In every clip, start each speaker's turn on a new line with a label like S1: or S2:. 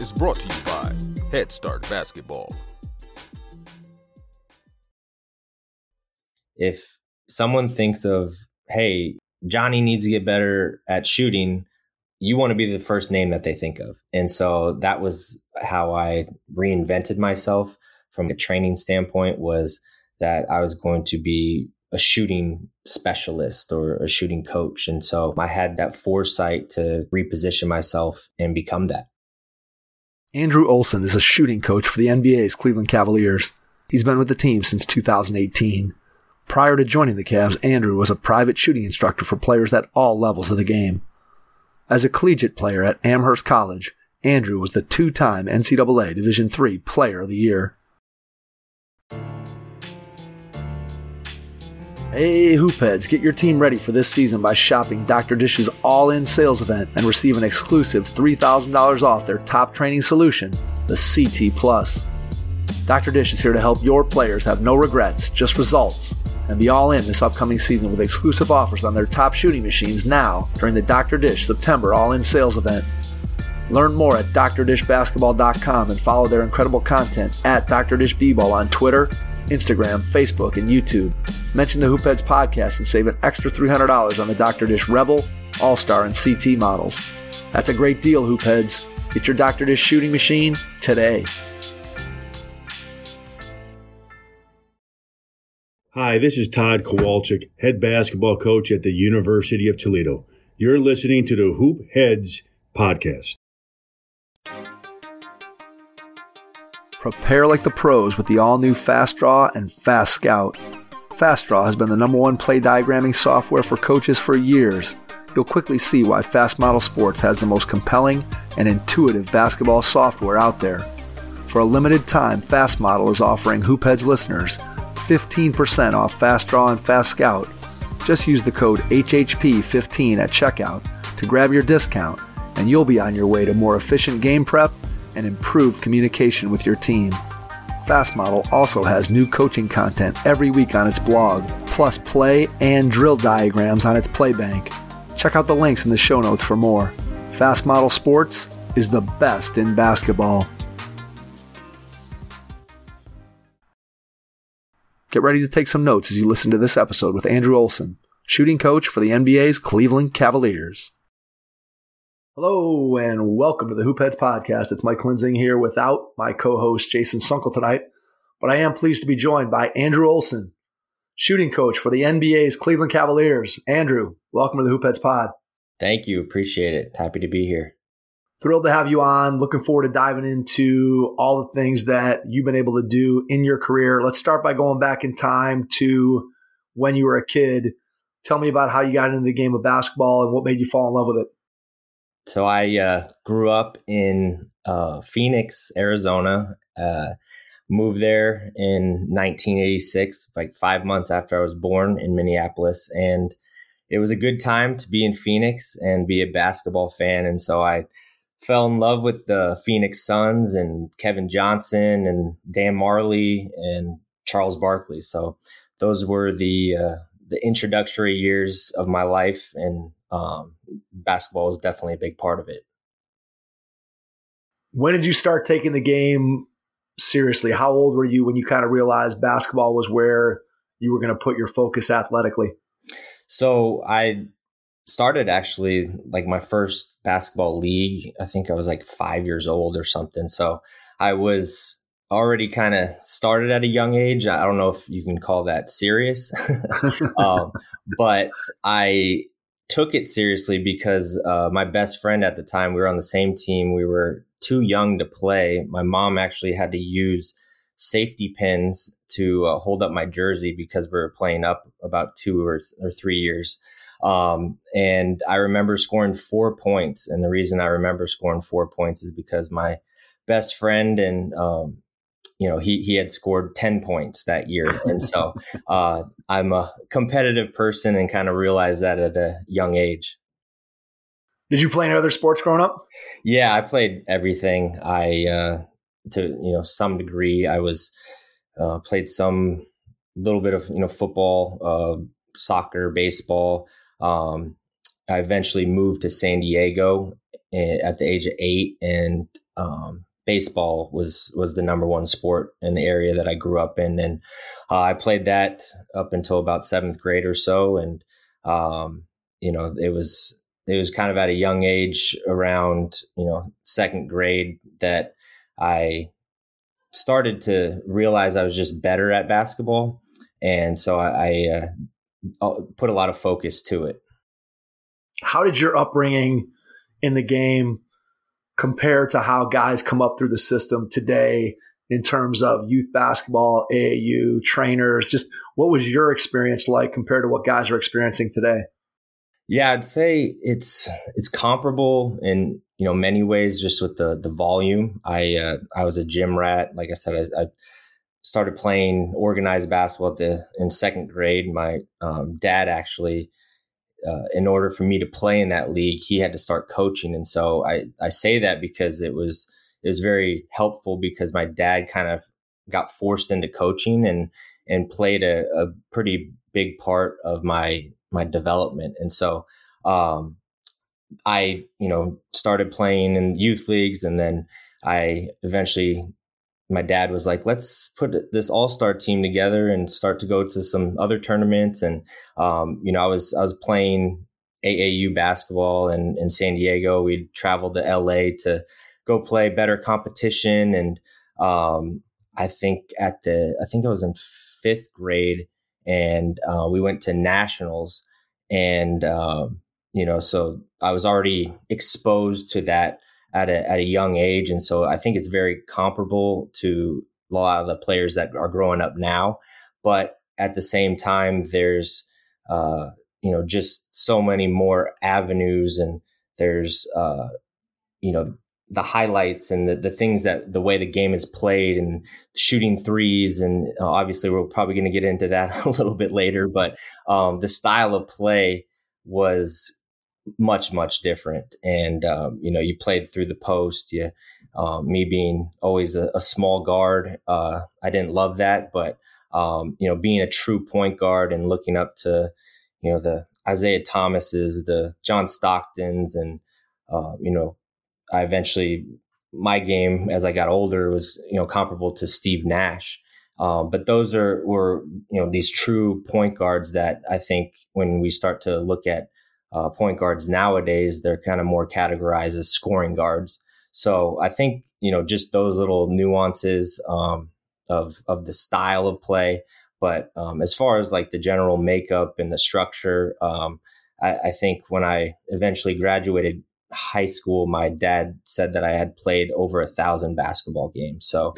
S1: is brought to you by Head Start Basketball.
S2: If someone thinks of, hey, Johnny needs to get better at shooting, you want to be the first name that they think of. And so that was how I reinvented myself from a training standpoint, was that I was going to be a shooting specialist or a shooting coach. And so I had that foresight to reposition myself and become that.
S3: Andrew Olson is a shooting coach for the NBA's Cleveland Cavaliers. He's been with the team since 2018. Prior to joining the Cavs, Andrew was a private shooting instructor for players at all levels of the game. As a collegiate player at Amherst College, Andrew was the two-time NCAA Division III Player of the Year. Hey, Hoopheads, get your team ready for this season by shopping Dr. Dish's all-in sales event and receive an exclusive $3,000 off their top training solution, the CT Plus. Dr. Dish is here to help your players have no regrets, just results, and be all in this upcoming season with exclusive offers on their top shooting machines now during the Dr. Dish September all-in sales event. Learn more at drdishbasketball.com and follow their incredible content at Dr. Dish B-Ball on Twitter, Instagram, Facebook, and YouTube. Mention the Hoopheads podcast and save an extra $300 on the Dr. Dish Rebel, All-Star, and CT models. That's a great deal, Hoopheads. Get your Dr. Dish shooting machine today.
S4: Hi, this is Todd Kowalczyk, head basketball coach at the University of Toledo. You're listening to the Hoop Heads podcast.
S3: Prepare like the pros with the all-new Fast Draw and Fast Scout. Fast Draw has been the #1 play diagramming software for coaches for years. You'll quickly see why Fast Model Sports has the most compelling and intuitive basketball software out there. For a limited time, Fast Model is offering Hoopheads listeners 15% off Fast Draw and Fast Scout. Just use the code HHP15 at checkout to grab your discount, and you'll be on your way to more efficient game prep and improved communication with your team. Fast Model also has new coaching content every week on its blog, plus play and drill diagrams on its Playbank. Check out the links in the show notes for more. Fast Model Sports is the best in basketball. Get ready to take some notes as you listen to this episode with Andrew Olson, shooting coach for the NBA's Cleveland Cavaliers. Hello and welcome to the Hoopheads podcast. It's Mike Linzing here without my co-host Jason Sunkel tonight, but I am pleased to be joined by Andrew Olson, shooting coach for the NBA's Cleveland Cavaliers. Andrew, welcome to the Hoopheads pod.
S2: Thank you. Appreciate it. Happy to be here.
S3: Thrilled to have you on. Looking forward to diving into all the things that you've been able to do in your career. Let's start by going back in time to when you were a kid. Tell me about how you got into the game of basketball and what made you fall in love with it.
S2: So I grew up in Phoenix, Arizona, moved there in 1986, like 5 months after I was born in Minneapolis. And it was a good time to be in Phoenix and be a basketball fan. And so I fell in love with the Phoenix Suns and Kevin Johnson and Dan Marley and Charles Barkley. So those were the introductory years of my life, and basketball was definitely a big part of it.
S3: When did you start taking the game seriously? How old were you when you kind of realized basketball was where you were going to put your focus athletically?
S2: So I started actually like my first basketball league. I think I was like 5 years old or something. So I was already kind of started at a young age. I don't know if you can call that serious, but I took it seriously because my best friend at the time, we were on the same team. We were too young to play. My mom actually had to use safety pins to hold up my jersey because we were playing up about 2 or 3 years. And I remember scoring 4 points. And the reason I remember scoring 4 points is because my best friend and, he had scored 10 points that year. And so I'm a competitive person and kind of realized that at a young age.
S3: Did you play any other sports growing up?
S2: Yeah, I played everything. To some degree, I was played some little bit of football, soccer, baseball. I eventually moved to San Diego at the age of 8 and baseball was the number one sport in the area that I grew up in. And I played that up until about 7th grade or so. And, it was kind of at a young age around, 2nd grade that I started to realize I was just better at basketball. And so I put a lot of focus to it.
S3: How did your upbringing in the game compare to how guys come up through the system today in terms of youth basketball, AAU, trainers? Just what was your experience like compared to what guys are experiencing today?
S2: Yeah, I'd say it's comparable in many ways, just with the volume. I was a gym rat. Like I said, I started playing organized basketball in 2nd grade. My dad actually, in order for me to play in that league, he had to start coaching. And so I say that because it was very helpful, because my dad kind of got forced into coaching and played a pretty big part of my development. And so I started playing in youth leagues, and then I eventually, my dad was like, let's put this all-star team together and start to go to some other tournaments. And, I was playing AAU basketball in San Diego. We traveled to LA to go play better competition. And I think I was in 5th grade, and we went to nationals. And, so I was already exposed to that at a young age. And so I think it's very comparable to a lot of the players that are growing up now. But at the same time, there's, just so many more avenues, and there's, the highlights and the things that the way the game is played, and shooting threes. And obviously we're probably going to get into that a little bit later, but the style of play was much, much different. And, you played through the post. Me being always a small guard, I didn't love that, but, being a true point guard and looking up to, the Isaiah Thomases, the John Stocktons, and, I eventually, my game as I got older was, comparable to Steve Nash. But those were these true point guards that I think when we start to look at point guards nowadays, they're kind of more categorized as scoring guards. So I think, just those little nuances of the style of play. But as far as like the general makeup and the structure, I think when I eventually graduated high school, my dad said that I had played over 1,000 basketball games. So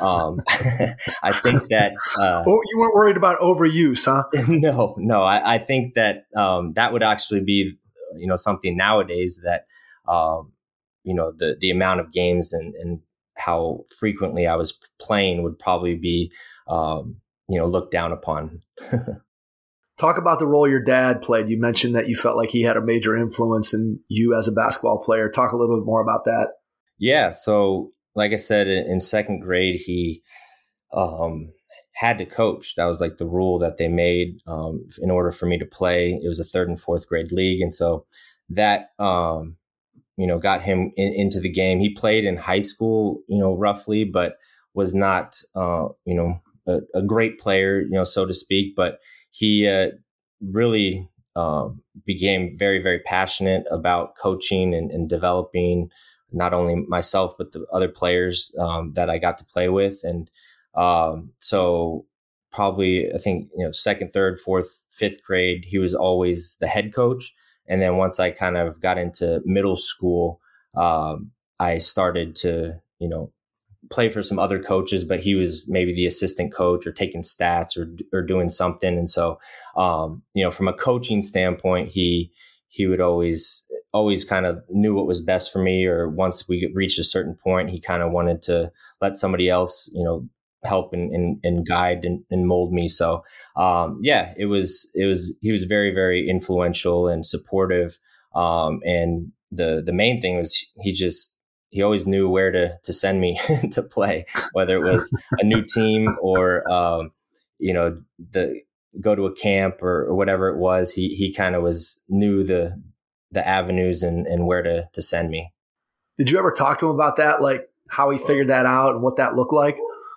S2: I think that
S3: you weren't worried about overuse, huh?
S2: No. I think that that would actually be something nowadays that the amount of games and how frequently I was playing would probably be looked down upon.
S3: Talk about the role your dad played. You mentioned that you felt like he had a major influence in you as a basketball player. Talk a little bit more about that.
S2: Yeah. So like I said, in 2nd grade, he had to coach. That was like the rule that they made in order for me to play. It was a 3rd and 4th grade league. And so that, got him into the game. He played in high school, roughly, but was not, a great player, so to speak. But he really became very, very passionate about coaching and developing not only myself, but the other players that I got to play with. And so probably, I think, 2nd, 3rd, 4th, 5th grade, he was always the head coach. And then once I kind of got into middle school, I started to, play for some other coaches, but he was maybe the assistant coach or taking stats or doing something. And so, from a coaching standpoint, he would always kind of knew what was best for me. Or once we reached a certain point, he kind of wanted to let somebody else, help and guide and mold me. So, he was very, very influential and supportive. And the main thing was he always knew where to send me to play, whether it was a new team or, go to a camp or whatever it was. He kind of knew the avenues and where to send me.
S3: Did you ever talk to him about that? Like how he figured that out and what that looked like?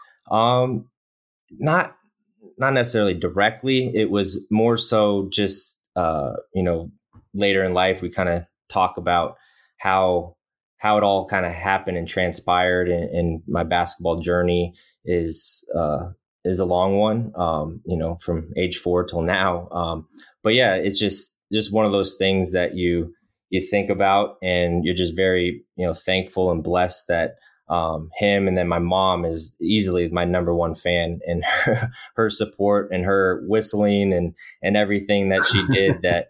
S2: Not necessarily directly. It was more so just, later in life, we kind of talk about how it all kind of happened and transpired. And my basketball journey is a long one, from age 4 till now. But yeah, it's just one of those things that you think about, and you're just very, thankful and blessed that him, and then my mom is easily my number one fan, and her support and her whistling and everything that she did that,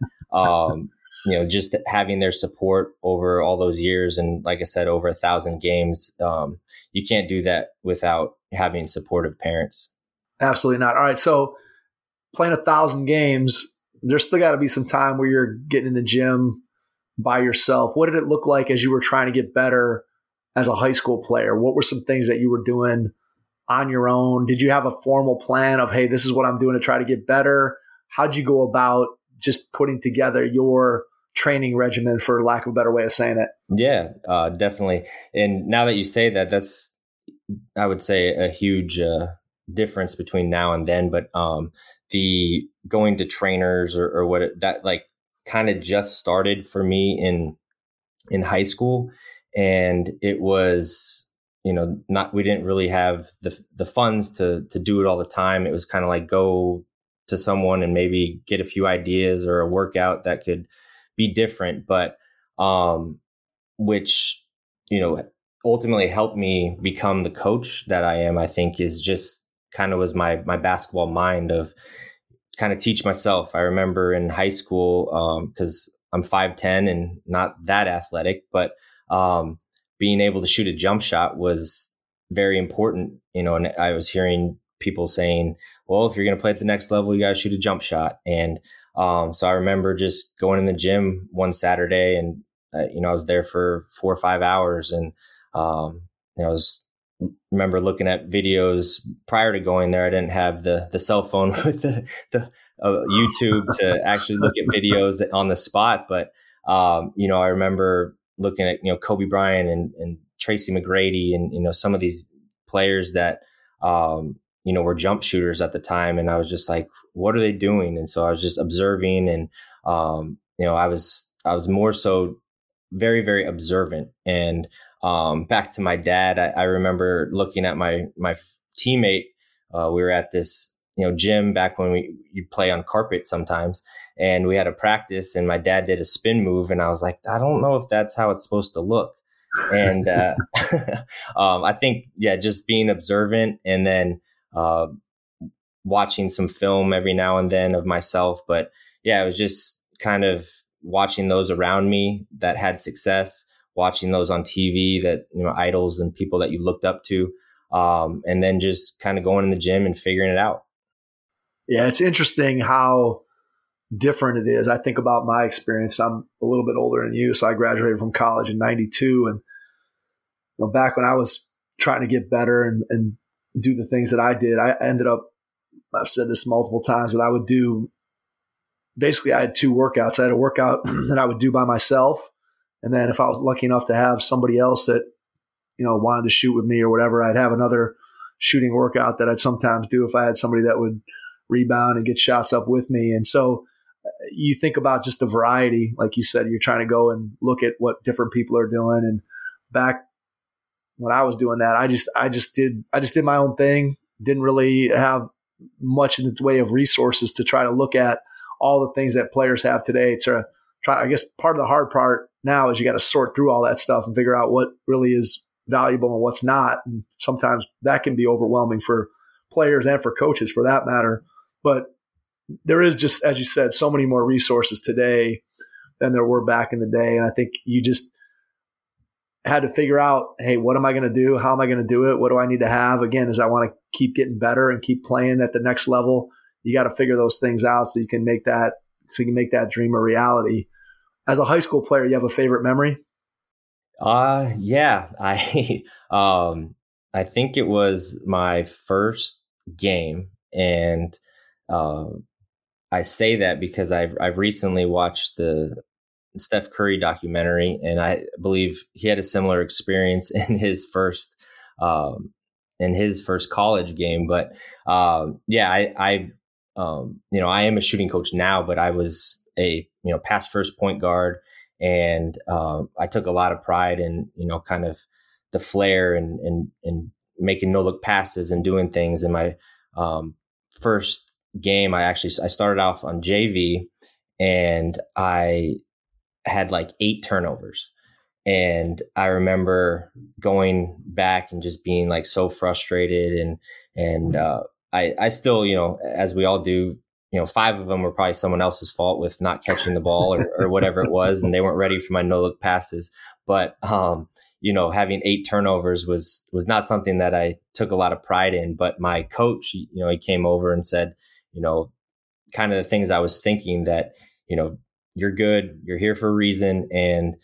S2: just having their support over all those years. And like I said, over 1,000 games, you can't do that without having supportive parents.
S3: Absolutely not. All right. So playing 1,000 games, there's still got to be some time where you're getting in the gym by yourself. What did it look like as you were trying to get better as a high school player? What were some things that you were doing on your own? Did you have a formal plan of, hey, this is what I'm doing to try to get better? How'd you go about just putting together your training regimen, for lack of a better way of saying it?
S2: Yeah, definitely. And now that you say that, that's, I would say, a huge difference between now and then. But the going to trainers or what that like kind of just started for me in high school. And it was, we didn't really have the funds to do it all the time. It was kind of like go to someone and maybe get a few ideas or a workout that could be different, but which, ultimately helped me become the coach that I am. I think is just kind of was my basketball mind of kind of teach myself. I remember in high school, because I'm 5'10" and not that athletic, but being able to shoot a jump shot was very important, and I was hearing people saying, well, if you're going to play at the next level, you got to shoot a jump shot. And so I remember just going in the gym one Saturday, and I was there for 4 or 5 hours, and remember looking at videos prior to going there. I didn't have the cell phone with the YouTube to actually look at videos on the spot, but I remember looking at Kobe Bryant and Tracy McGrady and some of these players that were jump shooters at the time, and I was just like, what are they doing? And so I was just observing, and I was more so very, very observant. And back to my dad, I remember looking at my teammate. We were at this gym back when you'd play on carpet sometimes, and we had a practice, and my dad did a spin move, and I was like, I don't know if that's how it's supposed to look. And I think, just being observant, and then watching some film every now and then of myself. But yeah, it was just kind of watching those around me that had success, watching those on TV that, idols and people that you looked up to, and then just kind of going in the gym and figuring it out.
S3: Yeah, it's interesting how different it is. I think about my experience. I'm a little bit older than you, so I graduated from college in 92. And back when I was trying to get better and do the things that I did, I ended up, I've said this multiple times, but I would do, basically I had 2 workouts. I had a workout that I would do by myself. And then if I was lucky enough to have somebody else that, wanted to shoot with me or whatever, I'd have another shooting workout that I'd sometimes do if I had somebody that would rebound and get shots up with me. And so you think about just the variety, like you said, you're trying to go and look at what different people are doing. And back when I was doing that, I just did my own thing. Didn't really have much in the way of resources to try to look at all the things that players have today to try. I guess part of the hard part now is you got to sort through all that stuff and figure out what really is valuable and what's not. And sometimes that can be overwhelming for players and for coaches for that matter. But there is just, as you said, so many more resources today than there were back in the day. And I think you just had to figure out, hey, what am I going to do? How am I going to do it? What do I need to have? Again, as I want to keep getting better and keep playing at the next level, you got to figure those things out so you can make that dream a reality. As a high school player, you have a favorite memory?
S2: Yeah. I think it was my first game. And I say that because I've recently watched the Steph Curry documentary, and I believe he had a similar experience in his first college game. But I am a shooting coach now, but I was a pass first point guard, and I took a lot of pride in kind of the flair and making no look passes and doing things. In my first game, I started off on JV, and I had like 8 turnovers. And I remember going back and just being like so frustrated, and I still, as we all do, 5 of them were probably someone else's fault with not catching the ball or whatever it was, and they weren't ready for my no look passes. But having 8 turnovers was not something that I took a lot of pride in. But my coach, he came over and said, kind of the things I was thinking, that, you're good, you're here for a reason, and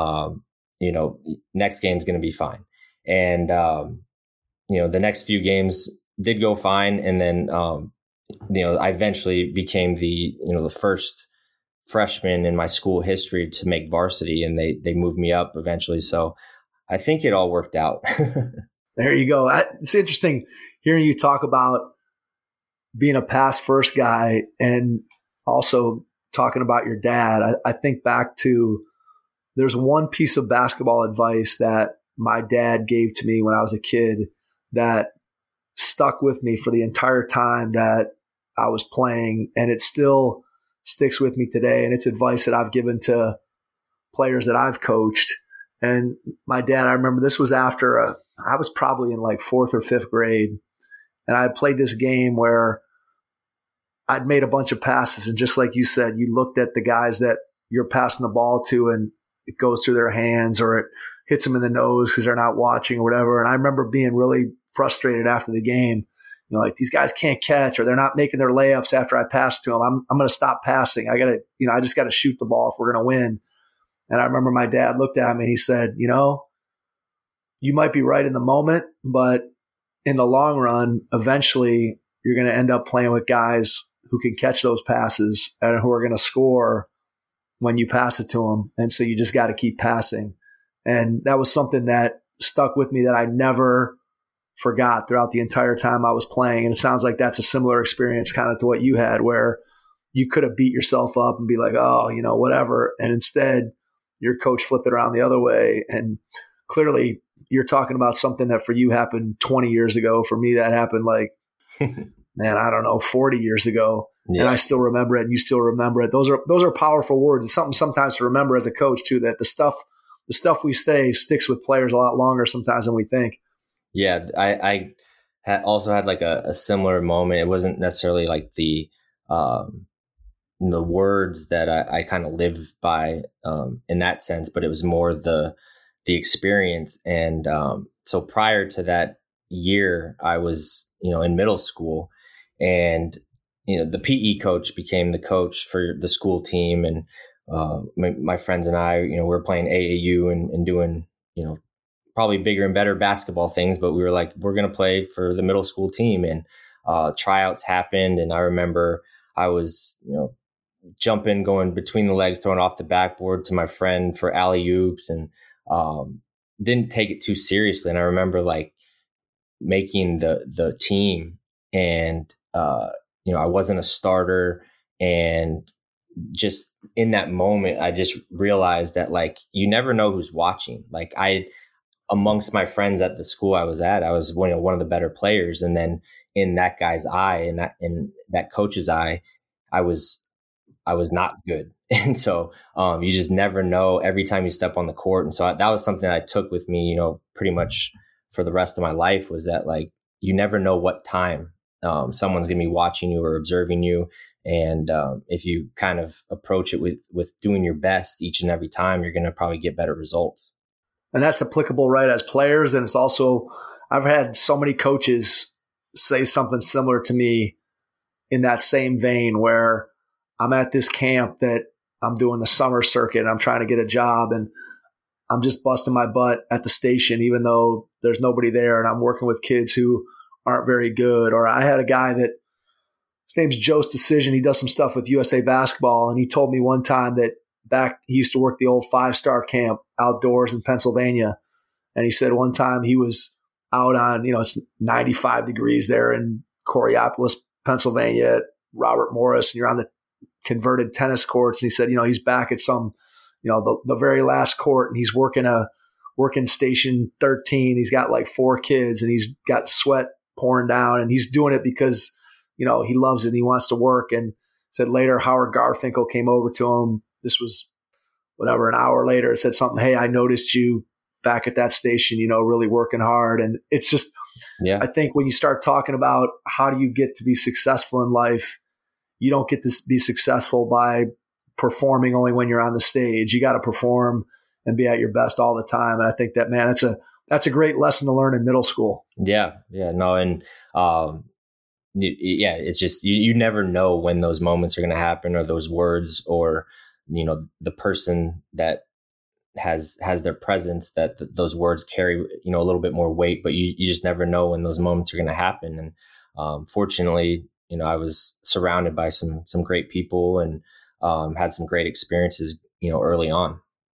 S2: next game's going to be fine. And the next few games did go fine, and then I eventually became the first freshman in my school history to make varsity, and they moved me up eventually. So I think it all worked out.
S3: There you go. It's interesting hearing you talk about being a pass first guy and also talking about your dad. I think back to, there's one piece of basketball advice that my dad gave to me when I was a kid that stuck with me for the entire time that I was playing, and it still sticks with me today. And it's advice that I've given to players that I've coached. And my dad, I remember this was after I was probably in like 4th or 5th grade, and I had played this game where I'd made a bunch of passes, and just like you said, you looked at the guys that you're passing the ball to, and it goes through their hands or it hits them in the nose because they're not watching or whatever. And I remember being really frustrated after the game. Like, these guys can't catch, or they're not making their layups after I pass to them. I'm going to stop passing. I just got to shoot the ball if we're going to win. And I remember my dad looked at me and he said, you might be right in the moment, but in the long run, eventually you're going to end up playing with guys who can catch those passes and who are going to score when you pass it to them. And so you just got to keep passing. And that was something that stuck with me that I never forgot throughout the entire time I was playing. And it sounds like that's a similar experience kind of to what you had, where you could have beat yourself up and be like, oh, whatever. And instead your coach flipped it around the other way. And clearly you're talking about something that for you happened 20 years ago. For me, that happened like, 40 years ago. Yeah. And I still remember it, and you still remember it. Those are powerful words. It's something sometimes to remember as a coach too, that the stuff we say sticks with players a lot longer sometimes than we think.
S2: Yeah. I also had like a similar moment. It wasn't necessarily like the words that I kind of lived by in that sense, but it was more the experience. And so prior to that year, I was, in middle school, and, the PE coach became the coach for the school team. And my friends and I, we were playing AAU and doing, probably bigger and better basketball things, but we were like, we're going to play for the middle school team. And tryouts happened. And I remember I was, jumping, going between the legs, throwing off the backboard to my friend for alley-oops, and didn't take it too seriously. And I remember like making the team, and I wasn't a starter, and just in that moment I just realized that like you never know who's watching. Like, amongst my friends at the school I was at, I was one of the better players, and then in that guy's eye, in that coach's eye, I was not good. And so you just never know every time you step on the court. And so that was something I took with me, pretty much for the rest of my life, was that like, you never know what time someone's going to be watching you or observing you. And if you kind of approach it with doing your best each and every time, you're going to probably get better results.
S3: And that's applicable, right, as players. And it's also, I've had so many coaches say something similar to me in that same vein, where I'm at this camp that I'm doing the summer circuit, and I'm trying to get a job, and I'm just busting my butt at the station, even though there's nobody there, and I'm working with kids who aren't very good. Or I had a guy that, his name's Joe's Decision. He does some stuff with USA Basketball, and he told me one time that he used to work the old 5-star camp outdoors in Pennsylvania. And he said one time he was out on, it's 95 degrees there in Coraopolis, Pennsylvania at Robert Morris, and you're on the converted tennis courts. And he said, he's back at some, the very last court, and he's working station 13. He's got like 4 kids, and he's got sweat pouring down, and he's doing it because, he loves it and he wants to work. And said later Howard Garfinkel came over to him. This was an hour later, said something, "Hey, I noticed you back at that station, really working hard." And it's just, I think when you start talking about how do you get to be successful in life, you don't get to be successful by performing only when you're on the stage. You got to perform and be at your best all the time. And I think that, man, that's a great lesson to learn in middle school.
S2: Yeah. No. And, it's just, you never know when those moments are going to happen, or those words, or, the person that has their presence, that those words carry, a little bit more weight, but you just never know when those moments are going to happen. And, fortunately, I was surrounded by some great people, and, had some great experiences, early on.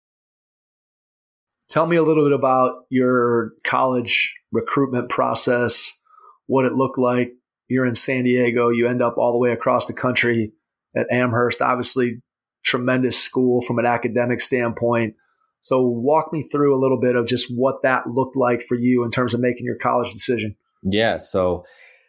S3: Tell me a little bit about your college recruitment process, what it looked like. You're in San Diego, you end up all the way across the country at Amherst, obviously tremendous school from an academic standpoint. So walk me through a little bit of just what that looked like for you in terms of making your college decision.
S2: Yeah. So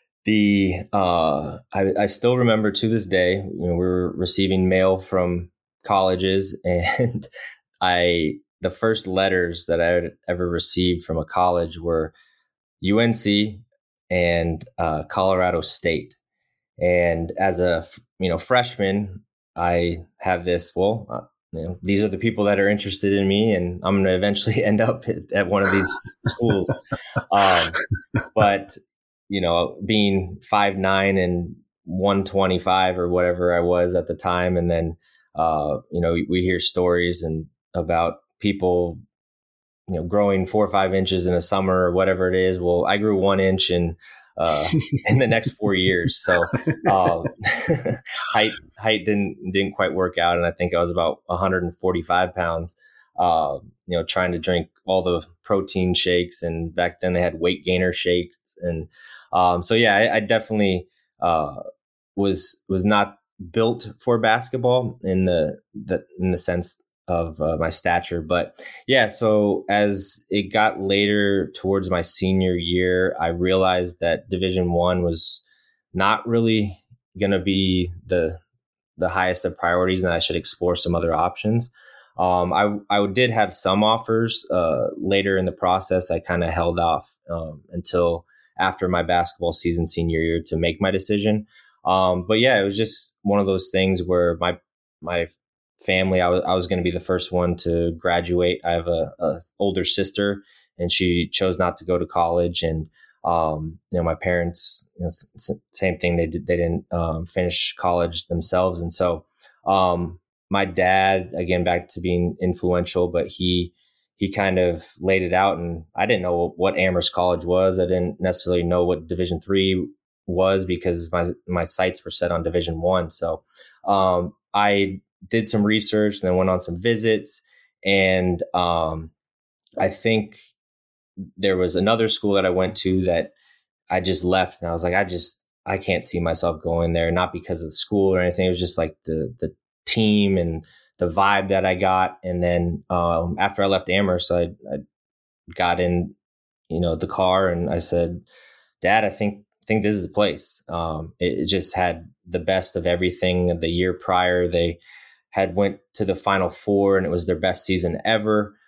S2: I still remember to this day, we were receiving mail from colleges, and the first letters that I had ever received from a college were UNC and Colorado State. And as a freshman, I have this, these are the people that are interested in me, and I'm going to eventually end up at one of these schools. But being 5'9" and 125 or whatever I was at the time, and then we hear stories about people growing 4 or 5 inches in a summer or whatever it is. Well, I grew 1 inch in the next 4 years. So height didn't quite work out. And I think I was about 145 pounds, trying to drink all the protein shakes. And back then they had weight gainer shakes. And I definitely was not built for basketball in the sense of my stature. But so as it got later towards my senior year, I realized that Division I was not really going to be the highest of priorities, and I should explore some other options. I did have some offers later in the process. I kind of held off until after my basketball season senior year to make my decision. It was just one of those things where my family, I was going to be the first one to graduate. I have a older sister, and she chose not to go to college. And, my parents, same thing. They didn't finish college themselves. And so, my dad, again, back to being influential, but he kind of laid it out, and I didn't know what Amherst College was. I didn't necessarily know what Division III was, because my sights were set on Division I. So, I did some research and then went on some visits. And I think there was another school that I went to that I just left, and I was like, I can't see myself going there, not because of the school or anything. It was just like the team and the vibe that I got. And then after I left Amherst, I got in, the car, and I said, "Dad, I think this is the place." It just had the best of everything. The year prior, they had went to the Final Four, and it was their best season ever.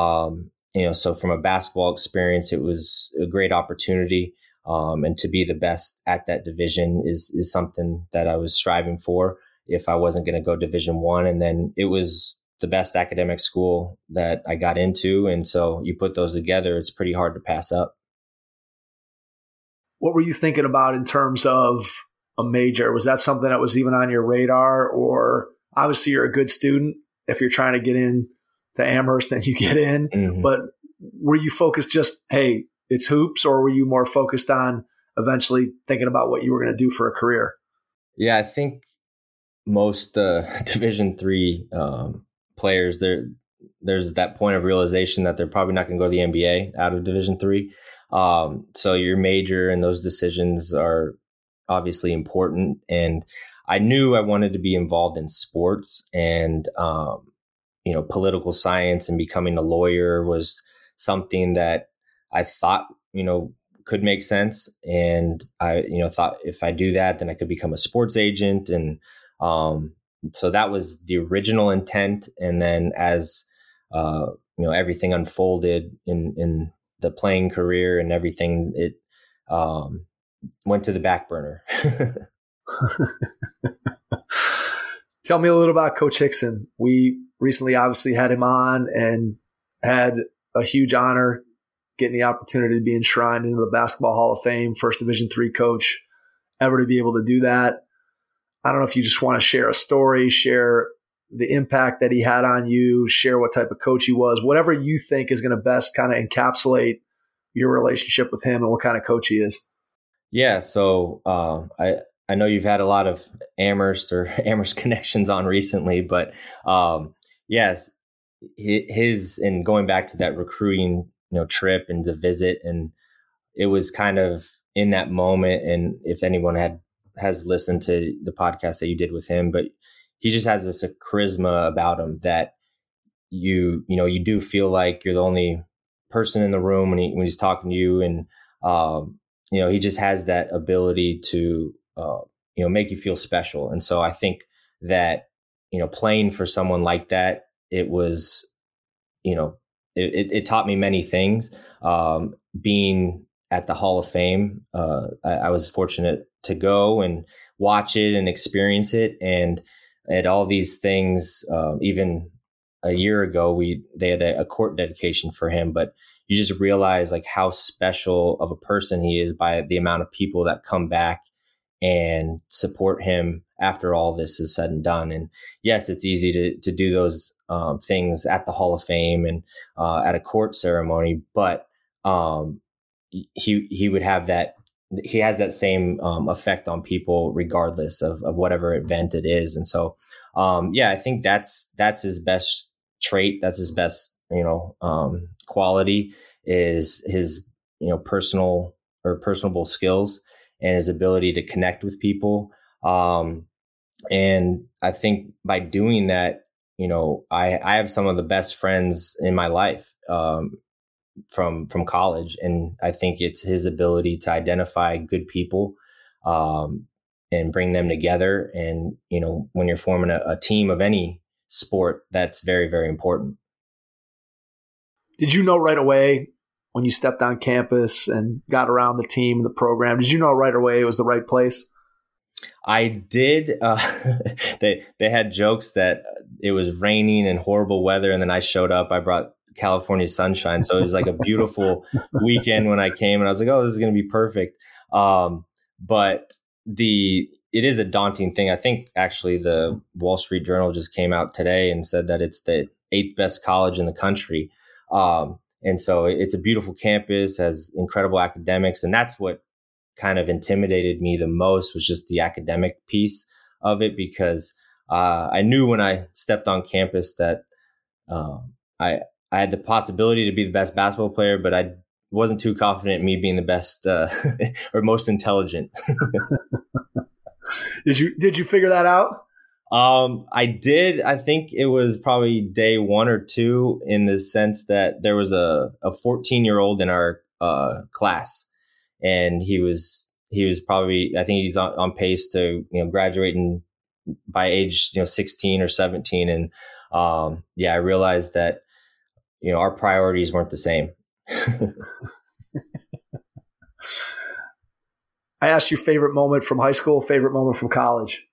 S2: So from a basketball experience, it was a great opportunity. And to be the best at that division is something that I was striving for if I wasn't going to go Division I. And then it was the best academic school that I got into. And so you put those together, it's pretty hard to pass up.
S3: What were you thinking about in terms of a major? Was that something that was even on your radar? Or obviously you're a good student if you're trying to get in to Amherst and you get in, but were you focused just, hey, it's hoops, or were you more focused on eventually thinking about what you were going to do for a career?
S2: Yeah, I think most Division III players, there's that point of realization that they're probably not going to go to the NBA out of Division III. So your major and those decisions are obviously important. And I knew I wanted to be involved in sports, and, political science and becoming a lawyer was something that I thought, could make sense. And I, thought if I do that, then I could become a sports agent. And so that was the original intent. And then as, everything unfolded in the playing career and everything, it went to the back burner.
S3: Tell me a little about Coach Hickson. We recently obviously had him on and had a huge honor getting the opportunity to be enshrined into the Basketball Hall of Fame, first Division III coach ever to be able to do that. I don't know if you just want to share a story, share the impact that he had on you, share what type of coach he was, whatever you think is going to best kind of encapsulate your relationship with him and what kind of coach he is.
S2: Yeah. So I know you've had a lot of Amherst connections on recently, but yes, his, and going back to that recruiting, trip and to visit, and it was kind of in that moment. And if anyone has listened to the podcast that you did with him, but he just has this charisma about him that you do feel like you're the only person in the room when he's talking to you. And, he just has that ability to, make you feel special. And so I think that, playing for someone like that, it was, it taught me many things. Being at the Hall of Fame, I was fortunate to go and watch it and experience it. And at all these things, even a year ago, they had a court dedication for him, but you just realize like how special of a person he is by the amount of people that come back and support him after all this is said and done. And yes, it's easy to do those things at the Hall of Fame and at a court ceremony, but he would have that. He has that same effect on people regardless of whatever event it is. And so, I think that's his best trait. That's his best, quality is his, personable skills and his ability to connect with people. And I think by doing that, I have some of the best friends in my life from college. And I think it's his ability to identify good people and bring them together. And, when you're forming a team of any sport, that's very, very important.
S3: Did you know right away when you stepped on campus and got around the team and the program, did you know right away it was the right place?
S2: I did. They had jokes that it was raining and horrible weather. And then I showed up, I brought California sunshine. So it was like a beautiful weekend when I came, and I was like, oh, this is going to be perfect. But it is a daunting thing. I think actually the Wall Street Journal just came out today and said that it's the 8th best college in the country. And so it's a beautiful campus, has incredible academics. And that's what kind of intimidated me the most, was just the academic piece of it, because I knew when I stepped on campus that I had the possibility to be the best basketball player, but I wasn't too confident in me being the best or most intelligent.
S3: Did you figure that out?
S2: I did. I think it was probably day 1 or 2, in the sense that there was a 14-year-old in our class, and he was probably, I think he's on pace to graduate by age 16 or 17, and I realized that our priorities weren't the same.
S3: I asked your favorite moment from high school, favorite moment from college.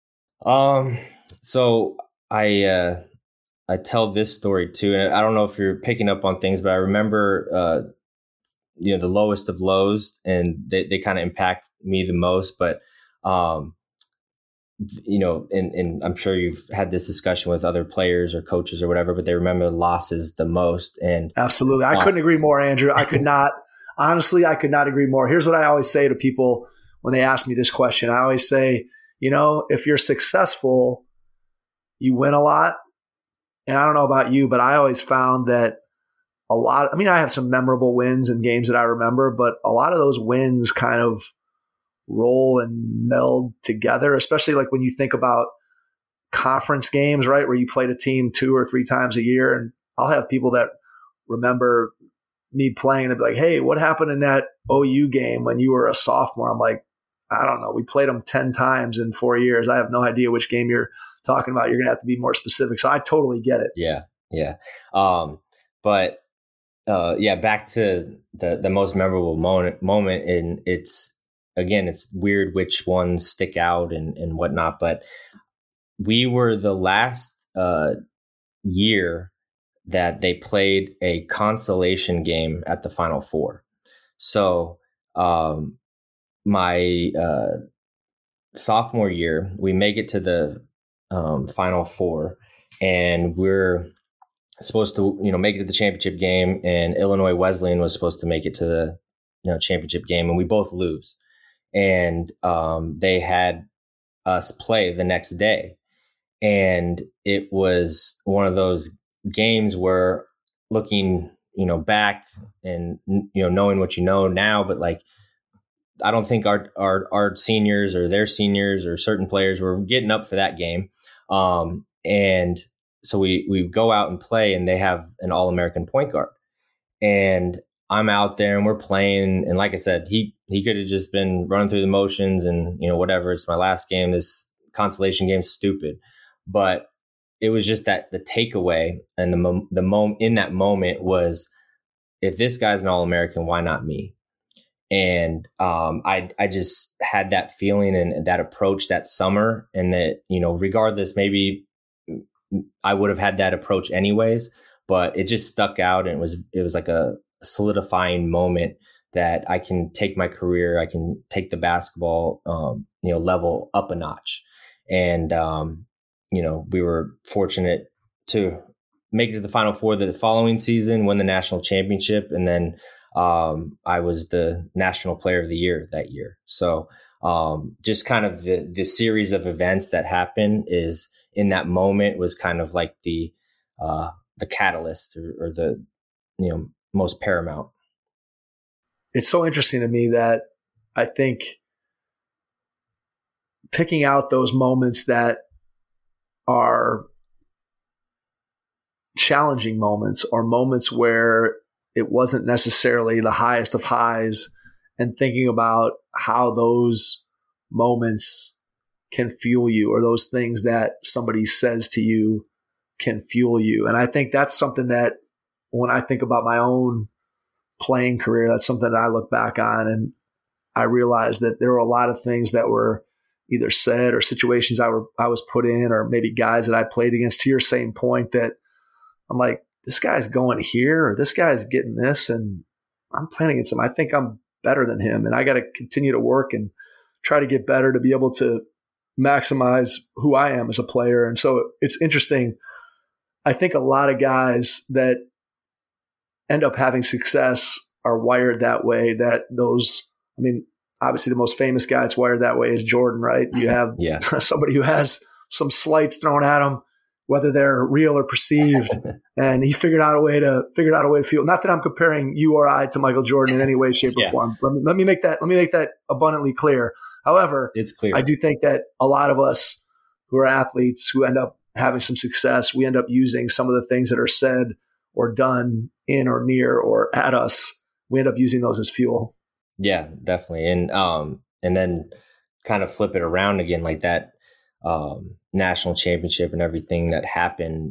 S2: So I tell this story too, and I don't know if you're picking up on things, but I remember, the lowest of lows, and they kind of impact me the most. But, and I'm sure you've had this discussion with other players or coaches or whatever, but they remember losses the most. And
S3: absolutely. I couldn't agree more, Andrew. I could not, honestly, I could not agree more. Here's what I always say to people when they ask me this question. I always say, if you're successful, you win a lot. And I don't know about you, but I always found that I have some memorable wins and games that I remember, but a lot of those wins kind of roll and meld together, especially like when you think about conference games, right? Where you played a team 2 or 3 times a year. And I'll have people that remember me playing and they'll be like, hey, what happened in that OU game when you were a sophomore? I'm like, I don't know. We played them 10 times in 4 years. I have no idea which game you're talking about. You're going to have to be more specific. So I totally get it.
S2: Yeah. Back to the most memorable moment. And it's weird which ones stick out and whatnot. But we were the last year that they played a consolation game at the Final Four. So my sophomore year, we make it to the Final Four, and we're supposed to, make it to the championship game, and Illinois Wesleyan was supposed to make it to the championship game, and we both lose. And they had us play the next day. And it was one of those games where looking, back and, knowing what you know now, but like, I don't think our seniors or their seniors or certain players were getting up for that game. And so we go out and play, and they have an All-American point guard. And I'm out there and we're playing. And like I said, he could have just been running through the motions and, whatever. It's my last game. This consolation game's stupid. But it was just that the takeaway and in that moment was, if this guy's an All-American, why not me? And I just had that feeling and that approach that summer, and that, regardless, maybe I would have had that approach anyways, but it just stuck out. And it was like a solidifying moment that I can take my career, I can take the basketball, level up a notch. And, we were fortunate to make it to the Final Four the following season, win the national championship. And then I was the National Player of the Year that year. So just kind of the series of events that happened is in that moment was kind of like the catalyst or the, most paramount.
S3: It's so interesting to me that I think picking out those moments that are challenging moments, or moments where it wasn't necessarily the highest of highs, and thinking about how those moments can fuel you, or those things that somebody says to you can fuel you. And I think that's something that when I think about my own playing career, that's something that I look back on, and I realize that there were a lot of things that were either said or situations I was put in, or maybe guys that I played against, to your same point, that I'm like, this guy's going here, or this guy's getting this, and I'm playing against him. I think I'm better than him, and I got to continue to work and try to get better to be able to maximize who I am as a player. And so it's interesting. I think a lot of guys that end up having success are wired that way, obviously the most famous guy that's wired that way is Jordan, right? You have somebody who has some slights thrown at him, whether they're real or perceived, and he figured out a way to feel. Not that I'm comparing you or I to Michael Jordan in any way, shape, or form. Let me make that abundantly clear. However,
S2: it's clear.
S3: I do think that a lot of us who are athletes who end up having some success, we end up using some of the things that are said or done in or near or at us. We end up using those as fuel.
S2: Yeah, definitely. And then kind of flip it around again, like that national championship and everything that happened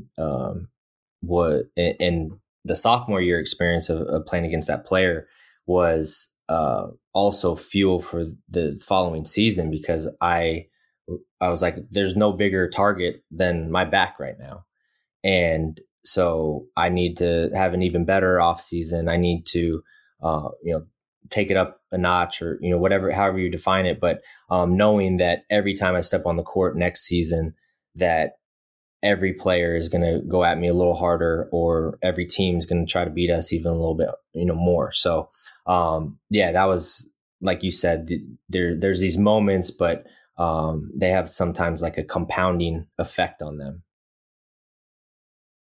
S2: in the sophomore year experience of playing against that player was also fuel for the following season, because I was like, there's no bigger target than my back right now. And so I need to have an even better off season. I need to, take it up a notch, or, however you define it. But knowing that every time I step on the court next season, that every player is going to go at me a little harder, or every team is going to try to beat us even a little bit, more. So that was, like you said, there's these moments, but they have sometimes like a compounding effect on them.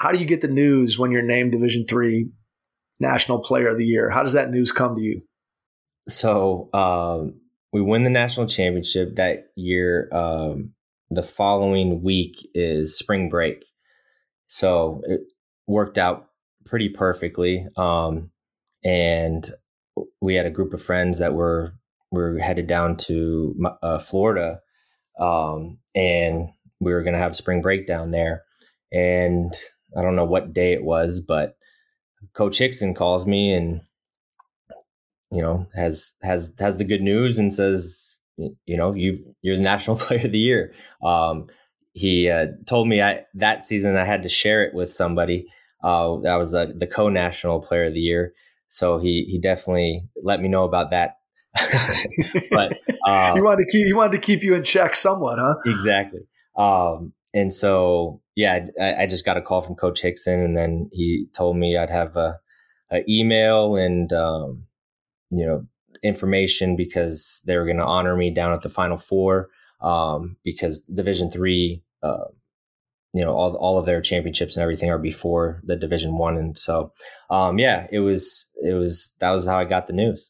S3: how do you get the news when you're named Division III National Player of the Year? How does that news come to you?
S2: So we win the national championship that year. The following week is spring break. So it worked out pretty perfectly. And we had a group of friends that were headed down to Florida. And we were going to have spring break down there. And I don't know what day it was, but Coach Hickson calls me and, has the good news and says, you're the National Player of the Year. He told me that season I had to share it with somebody. That was the co-National Player of the Year. So he definitely let me know about that. But
S3: he wanted to keep you in check somewhat, huh?
S2: Exactly. And so, yeah, I just got a call from Coach Hickson, and then he told me I'd have a email and, information because they were going to honor me down at the Final Four, because Division III, all of their championships and everything are before the Division I. And so, that was how I got the news.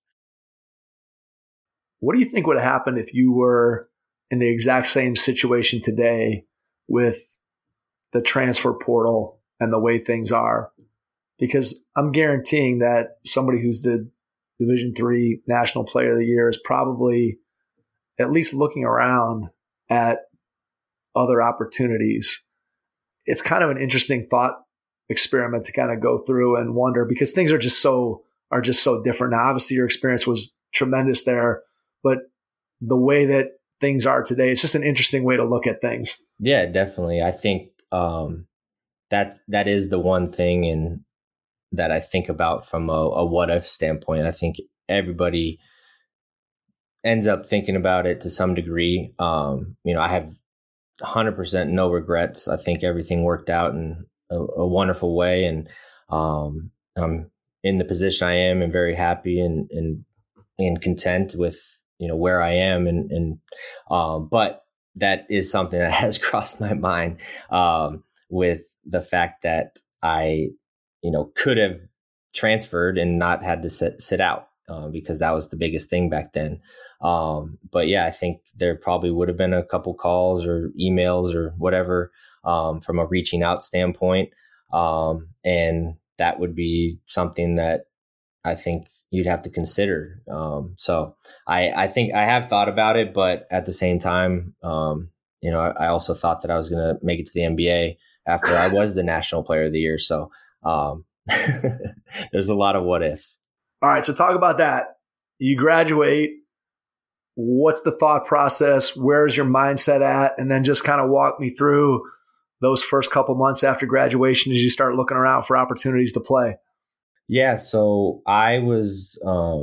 S3: What do you think would have happened if you were in the exact same situation today with the transfer portal and the way things are? Because I'm guaranteeing that somebody who's the Division III National Player of the Year is probably at least looking around at other opportunities. It's kind of an interesting thought experiment to kind of go through and wonder, because things are just so different now. Obviously, your experience was tremendous there, but the way that things are today, it's just an interesting way to look at things.
S2: Yeah, definitely. I think that is the one thing that I think about from a what if standpoint. I think everybody ends up thinking about it to some degree. I have 100% no regrets. I think everything worked out in a wonderful way, and I'm in the position I am and very happy and content with where I am, but that is something that has crossed my mind with the fact that I could have transferred and not had to sit out, because that was the biggest thing back then. But yeah, I think there probably would have been a couple calls or emails or whatever from a reaching out standpoint, and that would be something that I think you'd have to consider. So I think I have thought about it, but at the same time, I also thought that I was going to make it to the NBA after I was the National Player of the Year. So there's a lot of what ifs.
S3: All right. So talk about that. You graduate. What's the thought process? Where's your mindset at? And then just kind of walk me through those first couple months after graduation as you start looking around for opportunities to play.
S2: Yeah. So I was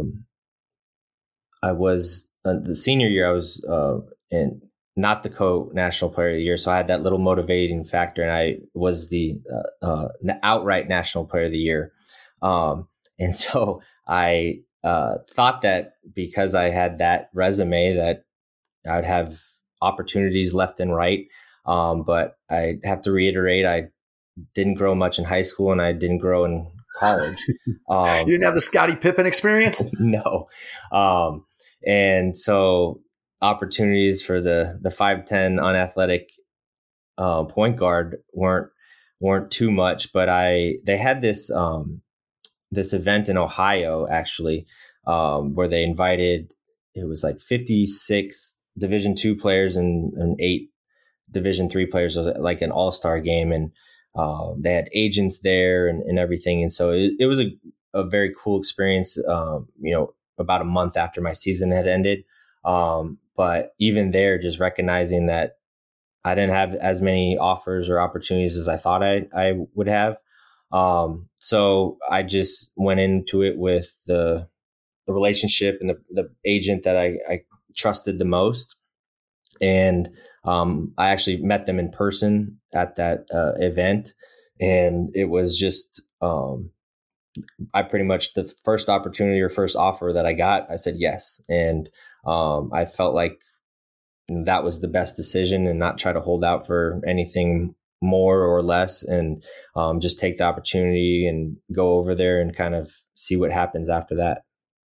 S2: the senior year, I was in not the co-National Player of the Year. So I had that little motivating factor, and I was the outright National Player of the Year. And so I thought that because I had that resume that I would have opportunities left and right. But I have to reiterate, I didn't grow much in high school, and I didn't grow in college.
S3: You didn't have the Scottie Pippen experience?
S2: No. And so opportunities for the 5'10" unathletic point guard weren't too much, but they had this event in Ohio, actually, where they invited, it was like 56 Division II players and 8 Division III players. It was like an all-star game, and they had agents there and everything. And so it was a very cool experience, about a month after my season had ended. But even there, just recognizing that I didn't have as many offers or opportunities as I thought I would have. So I just went into it with the relationship and the agent that I trusted the most. And I actually met them in person at that event. And it was just, I pretty much, the first opportunity or first offer that I got, I said yes. And I felt like that was the best decision, and not try to hold out for anything more or less, and just take the opportunity and go over there and kind of see what happens after that.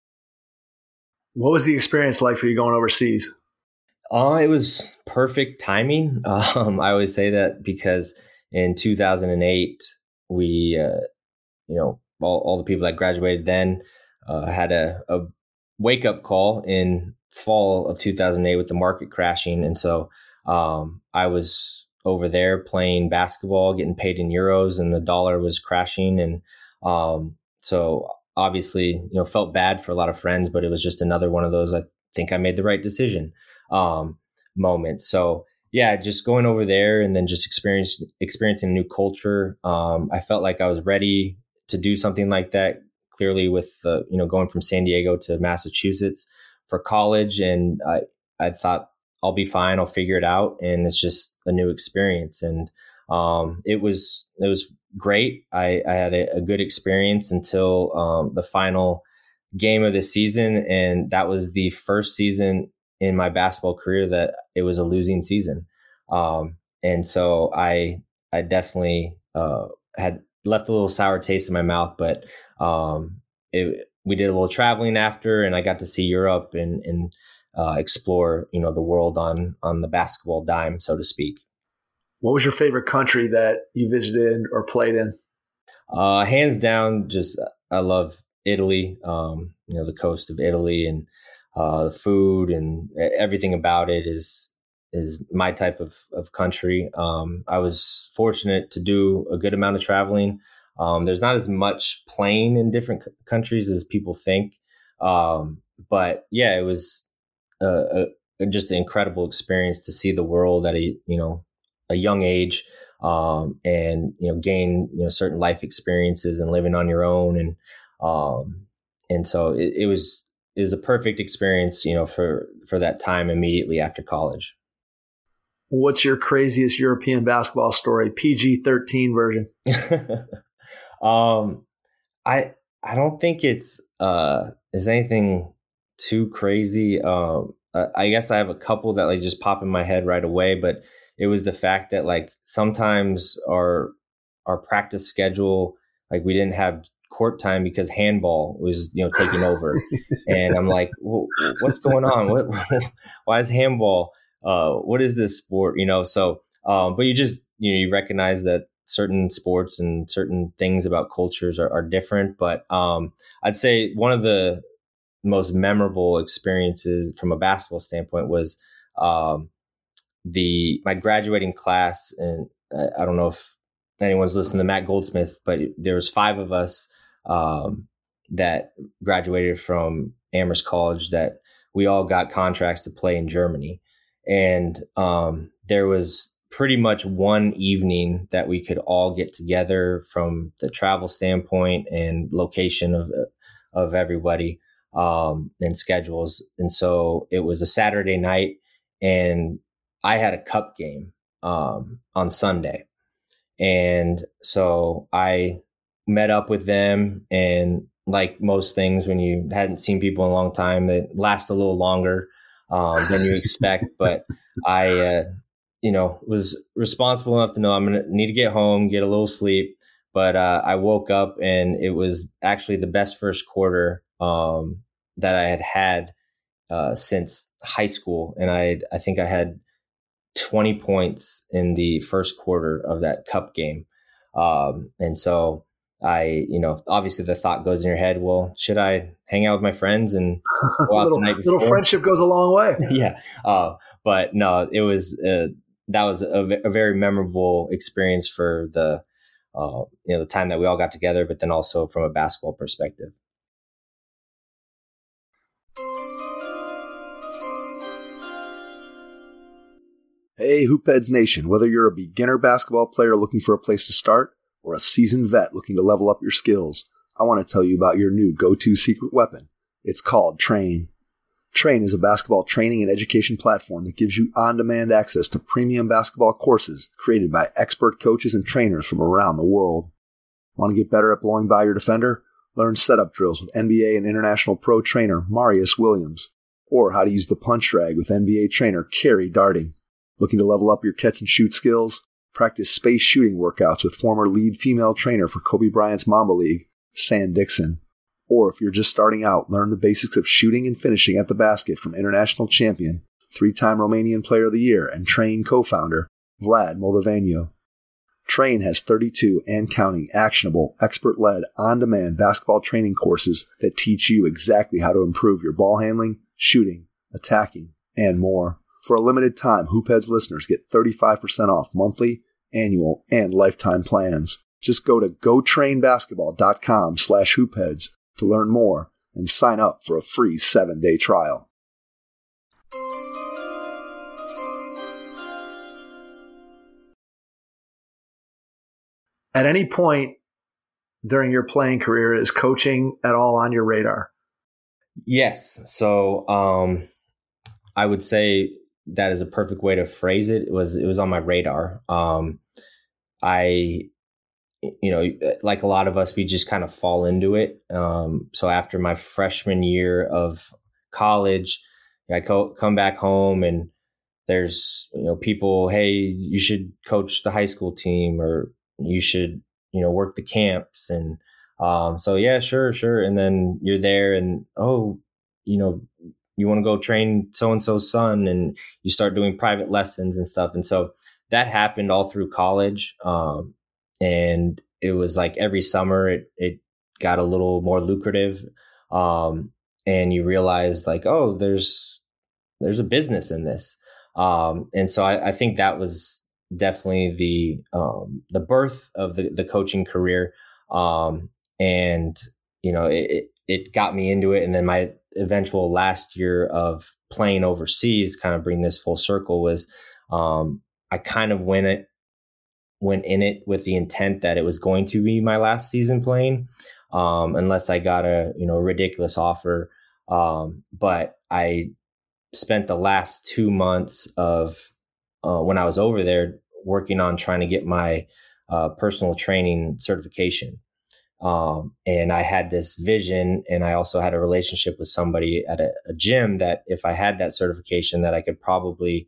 S3: What was the experience like for you going overseas?
S2: It was perfect timing. I always say that because in 2008, we, all the people that graduated then had a wake-up call in fall of 2008 with the market crashing. And so I was over there playing basketball, getting paid in euros, and the dollar was crashing. And so obviously, felt bad for a lot of friends, but it was just another one of those, I think I made the right decision moments. So yeah, just going over there and then just experiencing a new culture. I felt like I was ready to do something like that. Clearly, with going from San Diego to Massachusetts for college, and I thought I'll be fine. I'll figure it out, and it's just a new experience. And it was great. I had a good experience until the final game of the season, and that was the first season in my basketball career that it was a losing season. And so I definitely had left a little sour taste in my mouth, but we did a little traveling after, and I got to see Europe and explore, the world on the basketball dime, so to speak.
S3: What was your favorite country that you visited or played in?
S2: Hands down, just I love Italy. The coast of Italy, and the food and everything about it is my type of country. I was fortunate to do a good amount of traveling. There's not as much playing in different countries as people think. But yeah, it was just an incredible experience to see the world at a young age, and gain certain life experiences and living on your own, and so it was a perfect experience for that time immediately after college.
S3: What's your craziest European basketball story? PG-13 version.
S2: I don't think it's is anything too crazy. I guess I have a couple that just pop in my head right away, but it was the fact that sometimes our practice schedule, we didn't have court time because handball was taking over, and I'm like, well, what's going on? Why is handball? What is this sport? So but you just you recognize that certain sports and certain things about cultures are different. But I'd say one of the most memorable experiences from a basketball standpoint was my graduating class, and I don't know if anyone's listening to Matt Goldsmith, but there was 5 of us that graduated from Amherst College that we all got contracts to play in Germany. And there was pretty much one evening that we could all get together from the travel standpoint and location of everybody, and schedules. And so it was a Saturday night, and I had a cup game on Sunday. And so I met up with them, and like most things, when you hadn't seen people in a long time, it lasts a little longer than you expect. But I, was responsible enough to know I'm going to need to get home, get a little sleep. But I woke up, and it was actually the best first quarter that I had since high school. And I think I had 20 points in the first quarter of that cup game. And so obviously the thought goes in your head, well, should I hang out with my friends and go out the night before?
S3: Little friendship goes a long way.
S2: Yeah. But no, it was, that was a very memorable experience for the time that we all got together, but then also from a basketball perspective.
S3: Hey, Hoopheads Nation, whether you're a beginner basketball player looking for a place to start or a seasoned vet looking to level up your skills, I want to tell you about your new go-to secret weapon. It's called Train. Train is a basketball training and education platform that gives you on-demand access to premium basketball courses created by expert coaches and trainers from around the world. Want to get better at blowing by your defender? Learn setup drills with NBA and international pro trainer Marius Williams, or how to use the punch drag with NBA trainer Kerry Darting. Looking to level up your catch and shoot skills? Practice space shooting workouts with former lead female trainer for Kobe Bryant's Mamba League, Sand Dixon. Or if you're just starting out, learn the basics of shooting and finishing at the basket from international champion, 3-time Romanian Player of the Year, and Train co-founder, Vlad Moldoveanu. Train has 32 and counting actionable, expert-led, on-demand basketball training courses that teach you exactly how to improve your ball handling, shooting, attacking, and more. For a limited time, Hoopheads listeners get 35% off monthly, annual, and lifetime plans. Just go to gotrainbasketball.com/hoopheads to learn more and sign up for a free 7-day trial. At any point during your playing career, is coaching at all on your radar?
S2: Yes. So I would say that is a perfect way to phrase it. It was on my radar. I, like a lot of us, we just kind of fall into it. So after my freshman year of college, I come back home and there's, people, hey, you should coach the high school team, or you should, work the camps. And so, yeah, sure. And then you're there and, you want to go train so-and-so's son, and you start doing private lessons and stuff. And so that happened all through college. And it was like every summer it got a little more lucrative. And you realize like, oh, there's a business in this. And so I think that was definitely the birth of the coaching career. And, it got me into it. And then my eventual last year of playing overseas, kind of bring this full circle, was I kind of went in it with the intent that it was going to be my last season playing, unless I got a ridiculous offer. But I spent the last 2 months of when I was over there working on trying to get my personal training certification. And I had this vision, and I also had a relationship with somebody at a gym that if I had that certification, that I could probably,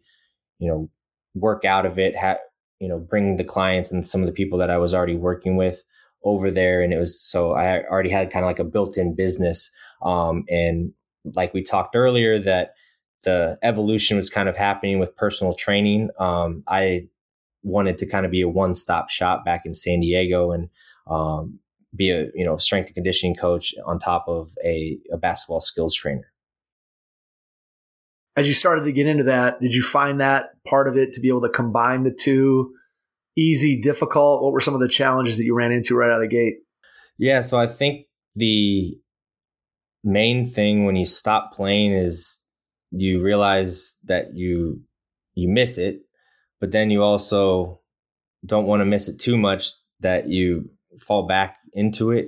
S2: work out of it, bring the clients and some of the people that I was already working with over there. And it was, so I already had kind of like a built-in business. And like we talked earlier, that the evolution was kind of happening with personal training. I wanted to kind of be a one-stop shop back in San Diego, and, be a strength and conditioning coach on top of a basketball skills trainer.
S3: As you started to get into that, did you find that part of it to be able to combine the two? Easy, difficult? What were some of the challenges that you ran into right out of the gate?
S2: Yeah, so I think the main thing when you stop playing is you realize that you miss it, but then you also don't want to miss it too much that you fall back into it.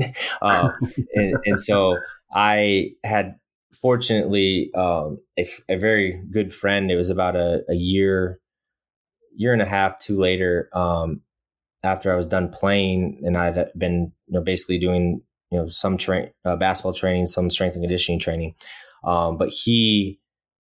S2: And so I had, fortunately, a very good friend. It was about a year and a half, two later, after I was done playing, and I'd been basically doing some basketball training, some strength and conditioning training, but he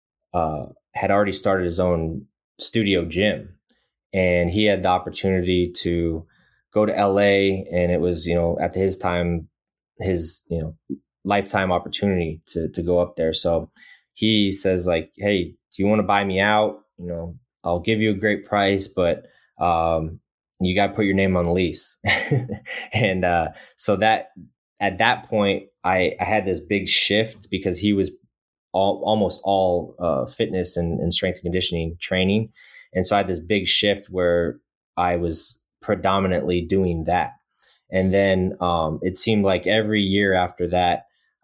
S2: had already started his own studio gym, and he had the opportunity to go to LA, and it was at his time, his lifetime opportunity to go up there. So he says like, hey, do you want to buy me out? I'll give you a great price, but you got to put your name on the lease. And so that at that point, I had this big shift, because he was almost all fitness and strength and conditioning training. And so I had this big shift where I was predominantly doing that. And then it seemed like every year after that,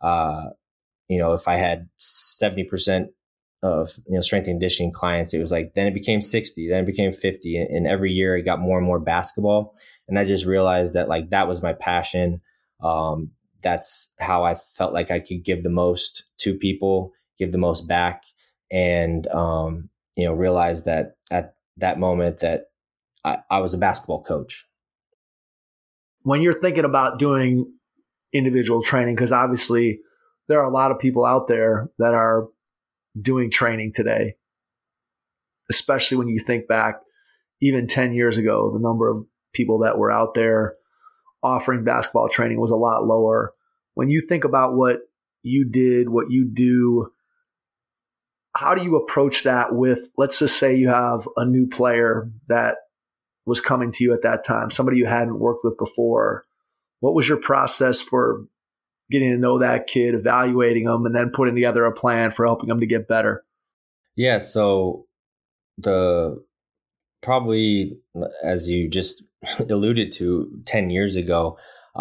S2: if I had 70% of strength and conditioning clients, it was like, then it became 60, then it became 50, and every year it got more and more basketball. And I just realized that like that was my passion. That's how I felt like I could give the most to people, give the most back, and realized that at that moment that I was a basketball coach.
S3: When you're thinking about doing individual training, because obviously there are a lot of people out there that are doing training today, especially when you think back, even 10 years ago, the number of people that were out there offering basketball training was a lot lower. When you think about what you did, what you do, how do you approach that with, let's just say you have a new player that was coming to you at that time, somebody you hadn't worked with before? What was your process for getting to know that kid, evaluating them, and then putting together a plan for helping them to get better?
S2: Yeah, so probably, as you just alluded to, 10 years ago,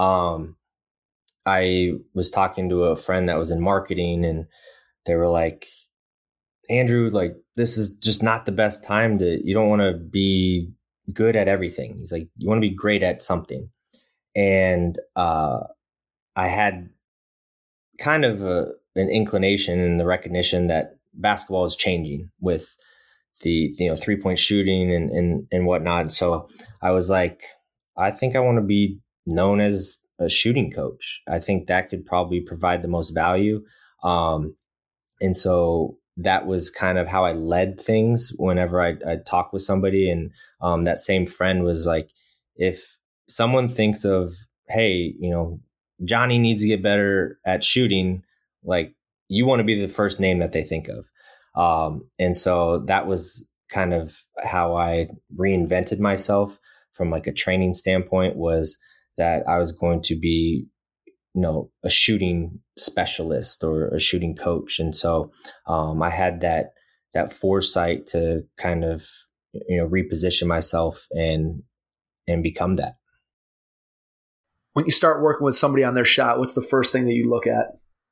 S2: I was talking to a friend that was in marketing, and they were like, Andrew, like, this is just not the best time you don't want to be good at everything. He's like, you want to be great at something. And I had kind of an inclination and the recognition that basketball is changing with the 3-point shooting and whatnot. So I was like, I think I want to be known as a shooting coach. I think that could probably provide the most value. And so that was kind of how I led things whenever I talked with somebody. And that same friend was like, if someone thinks of, hey, Johnny needs to get better at shooting, like, you want to be the first name that they think of. And so that was kind of how I reinvented myself from like a training standpoint, was that I was going to be, a shooting specialist or a shooting coach. And so I had that foresight to kind of, reposition myself and become that.
S3: When you start working with somebody on their shot, what's the first thing that you look at?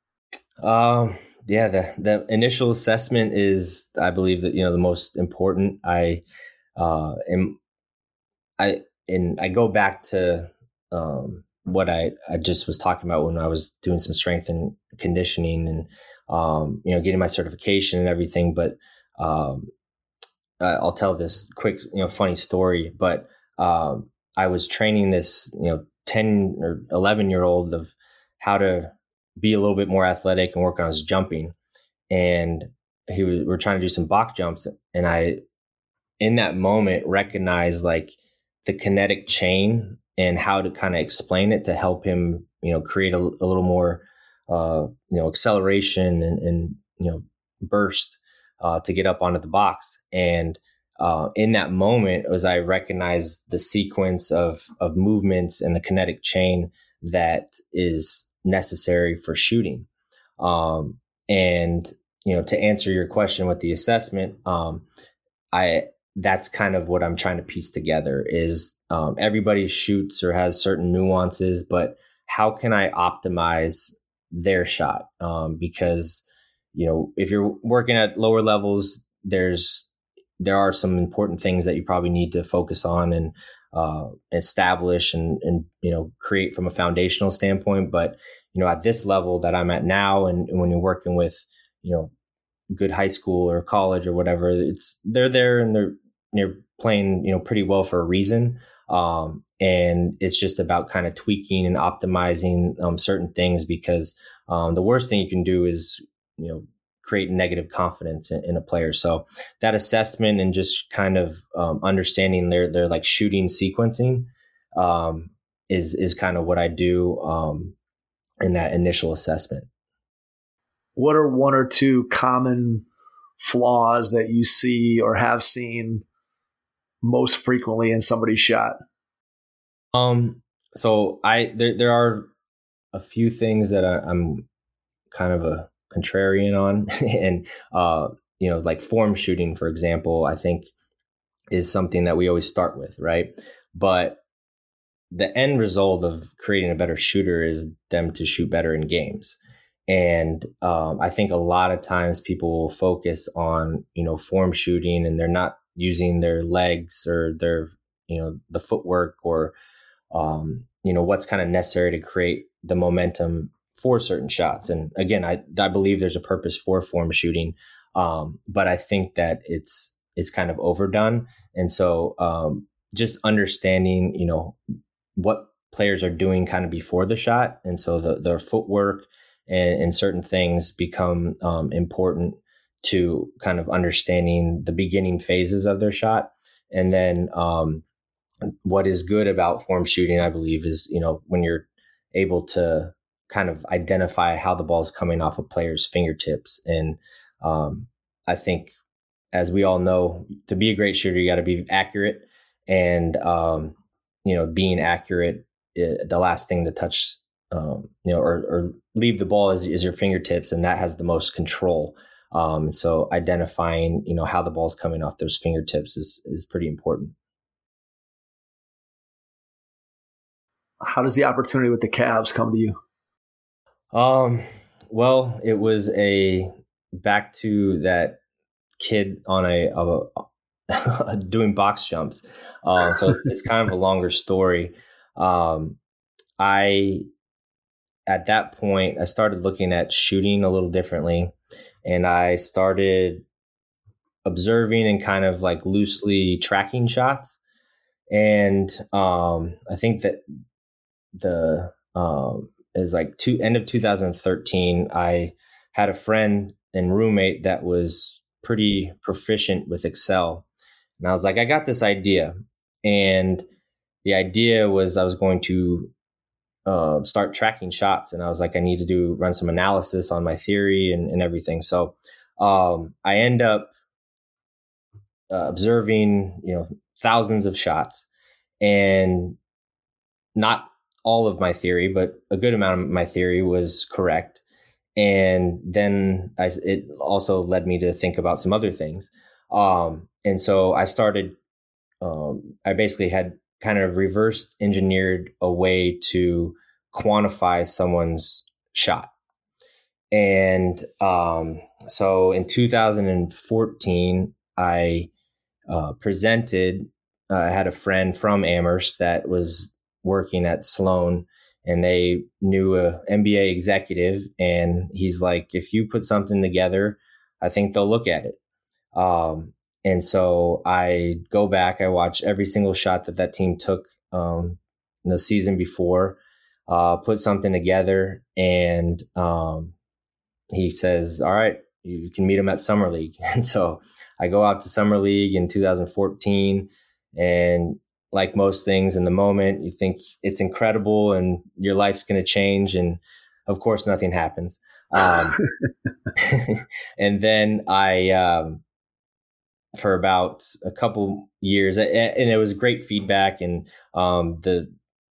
S2: Yeah, the initial assessment is, I believe, that the most important. I go back to what I just was talking about when I was doing some strength and conditioning and getting my certification and everything. But I'll tell this quick funny story. But I was training this 10 or 11-year-old of how to be a little bit more athletic and work on his jumping. And we're trying to do some box jumps. And I, in that moment, recognized like the kinetic chain and how to kind of explain it to help him, create a little more, acceleration and burst to get up onto the box. And in that moment, as I recognized the sequence of movements and the kinetic chain that is necessary for shooting. And, to answer your question with the assessment, that's kind of what I'm trying to piece together is everybody shoots or has certain nuances, but how can I optimize their shot? Because, if you're working at lower levels, there are some important things that you probably need to focus on and establish and create from a foundational standpoint. But, at this level that I'm at now, and when you're working with, good high school or college or whatever, they're there and they're playing, pretty well for a reason. And it's just about kind of tweaking and optimizing certain things, because the worst thing you can do is, create negative confidence in a player. So that assessment and just kind of understanding their like shooting sequencing is kind of what I do in that initial assessment.
S3: What are one or two common flaws that you see or have seen most frequently in somebody's shot?
S2: So there are a few things that I'm kind of a contrarian on, and like form shooting, for example, I think is something that we always start with, right? But the end result of creating a better shooter is them to shoot better in games. And I think a lot of times people will focus on, form shooting, and they're not using their legs or their, the footwork or, what's kind of necessary to create the momentum for certain shots. And again, I believe there's a purpose for form shooting. But I think that it's kind of overdone. And so just understanding, what players are doing kind of before the shot. And so their footwork and certain things become important to kind of understanding the beginning phases of their shot. And then what is good about form shooting, I believe, is, when you're able to kind of identify how the ball is coming off a player's fingertips. And I think, as we all know, to be a great shooter, you got to be accurate. And, being accurate, the last thing to touch, or leave the ball is your fingertips, and that has the most control. So identifying, how the ball's coming off those fingertips is pretty important.
S3: How does the opportunity with the Cavs come to you?
S2: Well, it was back to that kid on doing box jumps. So it's kind of a longer story. At that point, I started looking at shooting a little differently, and I started observing and kind of like loosely tracking shots. And I think that it was like end of 2013, I had a friend and roommate that was pretty proficient with Excel. And I was like, I got this idea. And the idea was I was going to start tracking shots. And I was like, I need to run some analysis on my theory and everything. So I end up observing, thousands of shots, and not all of my theory, but a good amount of my theory was correct. And then it also led me to think about some other things. And so I started, I basically had kind of reverse engineered a way to quantify someone's shot. And so in 2014, I presented, I had a friend from Amherst that was working at Sloan, and they knew a MBA executive, and he's like, if you put something together, I think they'll look at it. And so I go back, I watch every single shot that team took in the season before, put something together, and he says, all right, you can meet him at Summer League. And so I go out to Summer League in 2014, and like most things in the moment, you think it's incredible and your life's going to change. And of course, nothing happens. And then for about a couple years, and it was great feedback. And the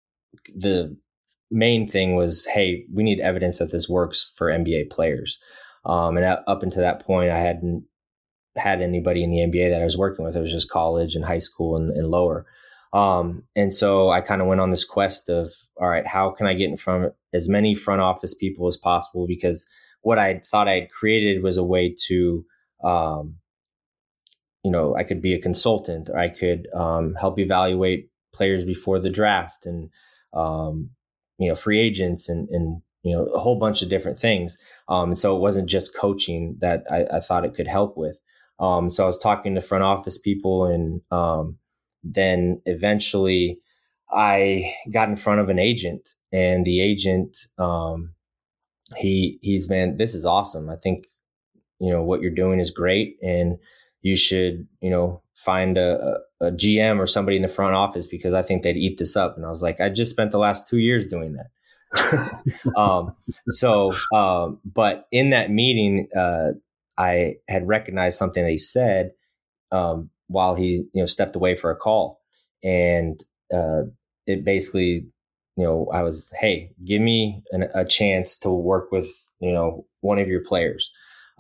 S2: main thing was, hey, we need evidence that this works for NBA players. And up until that point, I hadn't had anybody in the NBA that I was working with. It was just college and high school and lower. And so I kind of went on this quest of, all right, how can I get in front of as many front office people as possible? Because what I thought I had created was a way to, I could be a consultant, or I could help evaluate players before the draft, and, free agents and a whole bunch of different things. And so it wasn't just coaching that I thought it could help with. So I was talking to front office people, and then eventually I got in front of an agent, and the agent, he's been, this is awesome. I think, what you're doing is great, and you should, find a GM or somebody in the front office, because I think they'd eat this up. And I was like, I just spent the last 2 years doing that. But in that meeting, I had recognized something that he said, while he, stepped away for a call. And it basically, I was, hey, give me a chance to work with, one of your players.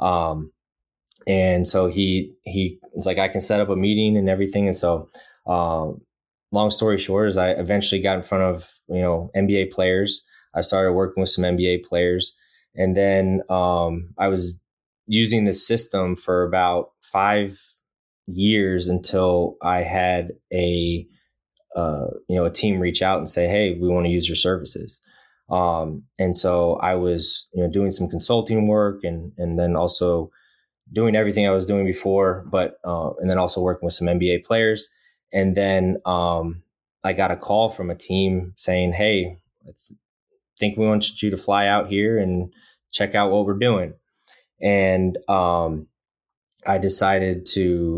S2: And so he was like, I can set up a meeting and everything. And so long story short is I eventually got in front of, NBA players. I started working with some NBA players. And then I was using this system for about 5 years until I had a team reach out and say, hey, we want to use your services. And so I was, doing some consulting work, and then also doing everything I was doing before, but and then also working with some NBA players. And then I got a call from a team saying, hey, I think we want you to fly out here and check out what we're doing. And I decided to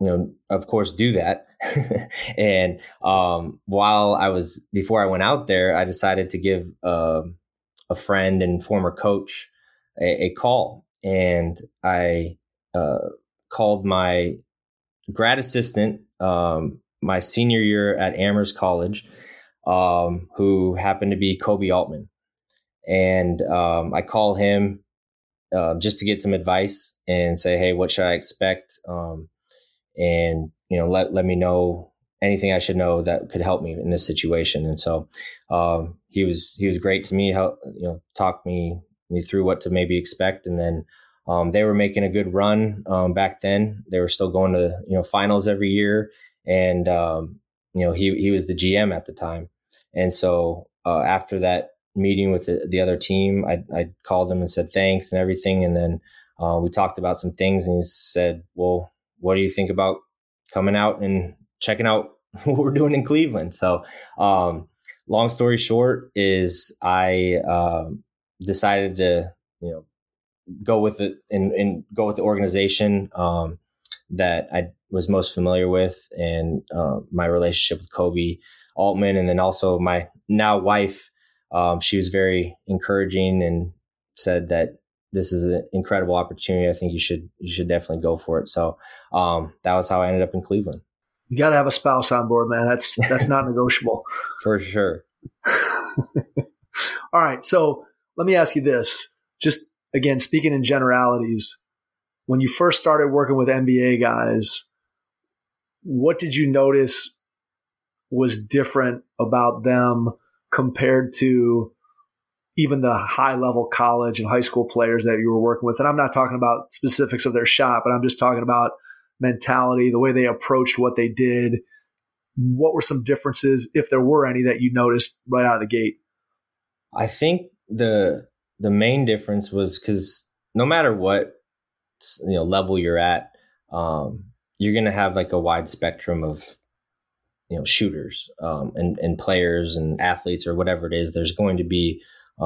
S2: of course, do that. And before I went out there, I decided to give a friend and former coach a call. And I called my grad assistant my senior year at Amherst College, who happened to be Kobe Altman. And I call him just to get some advice and say, hey, what should I expect? And let me know anything I should know that could help me in this situation. And so he was great to me, talked me through what to maybe expect. And then they were making a good run back then. They were still going to finals every year, and he was the GM at the time. And so after that meeting with the other team, I called him and said thanks and everything. And then we talked about some things, and he said, well, what do you think about coming out and checking out what we're doing in Cleveland? So long story short is I decided to, go with it and go with the organization that I was most familiar with, and my relationship with Kobe Altman. And then also my now wife, she was very encouraging and said that this is an incredible opportunity. I think you should definitely go for it. So that was how I ended up in Cleveland.
S3: You got to have a spouse on board, man. That's not negotiable.
S2: For sure.
S3: All right. So let me ask you this. Just again, speaking in generalities, when you first started working with NBA guys, what did you notice was different about them compared to even the high-level college and high school players that you were working with? And I'm not talking about specifics of their shot, but I'm just talking about mentality, the way they approached what they did. What were some differences, if there were any, that you noticed right out of the gate?
S2: I think the main difference was because no matter what level you're at, you're going to have like a wide spectrum of shooters and players and athletes or whatever it is. There's going to be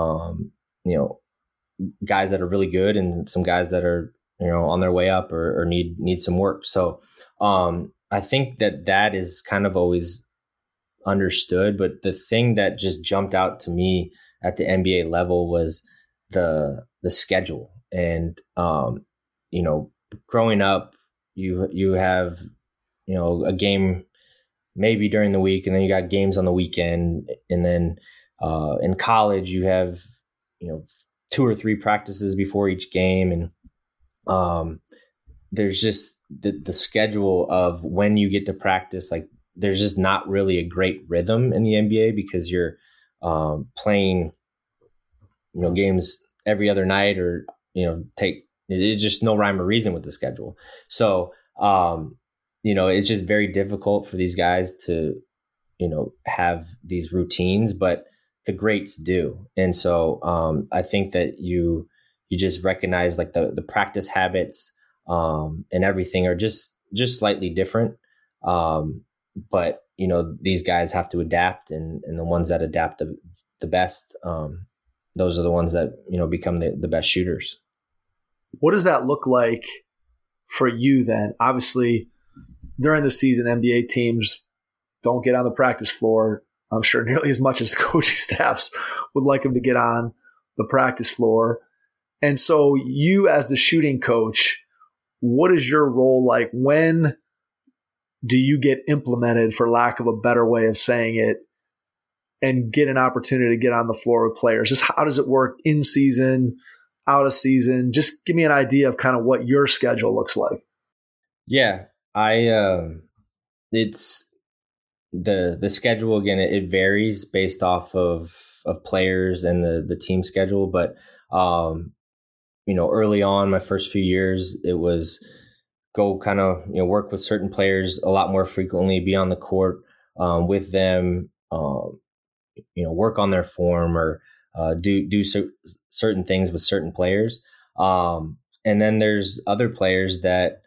S2: guys that are really good and some guys that are on their way up or need some work. So I think that is kind of always understood. But the thing that just jumped out to me at the NBA level was the schedule. And growing up, you have a game maybe during the week, and then you got games on the weekend, and then in college you have 2 or 3 practices before each game, and there's just the schedule of when you get to practice. Like there's just not really a great rhythm in the NBA because you're playing games every other night, or it's just no rhyme or reason with the schedule. So it's just very difficult for these guys to have these routines, but the greats do. And so I think that you just recognize like the practice habits and everything are just slightly different. But these guys have to adapt, and the ones that adapt the best, those are the ones that become the best shooters.
S3: What does that look like for you then? Obviously, during the season, NBA teams don't get on the practice floor, I'm sure, nearly as much as the coaching staffs would like them to get on the practice floor. And so you, as the shooting coach, what is your role like? When do you get implemented, for lack of a better way of saying it, and get an opportunity to get on the floor with players? Just how does it work in season, out of season? Just give me an idea of kind of what your schedule looks like.
S2: Yeah, it's the schedule again. It varies based off of players and the team schedule. But early on, my first few years, it was go kind of work with certain players a lot more frequently, be on the court with them, work on their form, or do certain things with certain players. And then there's other players that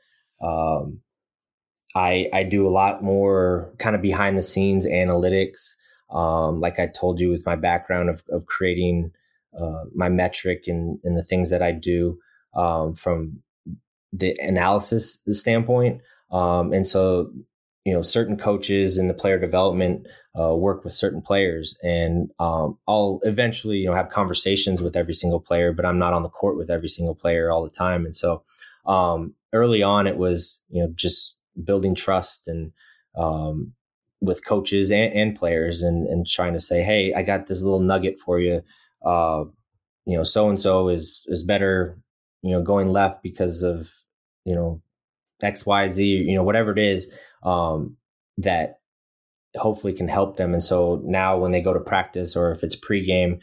S2: I do a lot more kind of behind the scenes analytics. Like I told you, with my background of creating my metric and the things that I do from the analysis standpoint. And so, certain coaches in the player development work with certain players, and I'll eventually, have conversations with every single player, but I'm not on the court with every single player all the time. And so early on, it was, just building trust and with coaches and players, and trying to say, hey, I got this little nugget for you. So-and-so is better, going left because of, X, Y, Z, whatever it is, that hopefully can help them. And so now when they go to practice, or if it's pregame,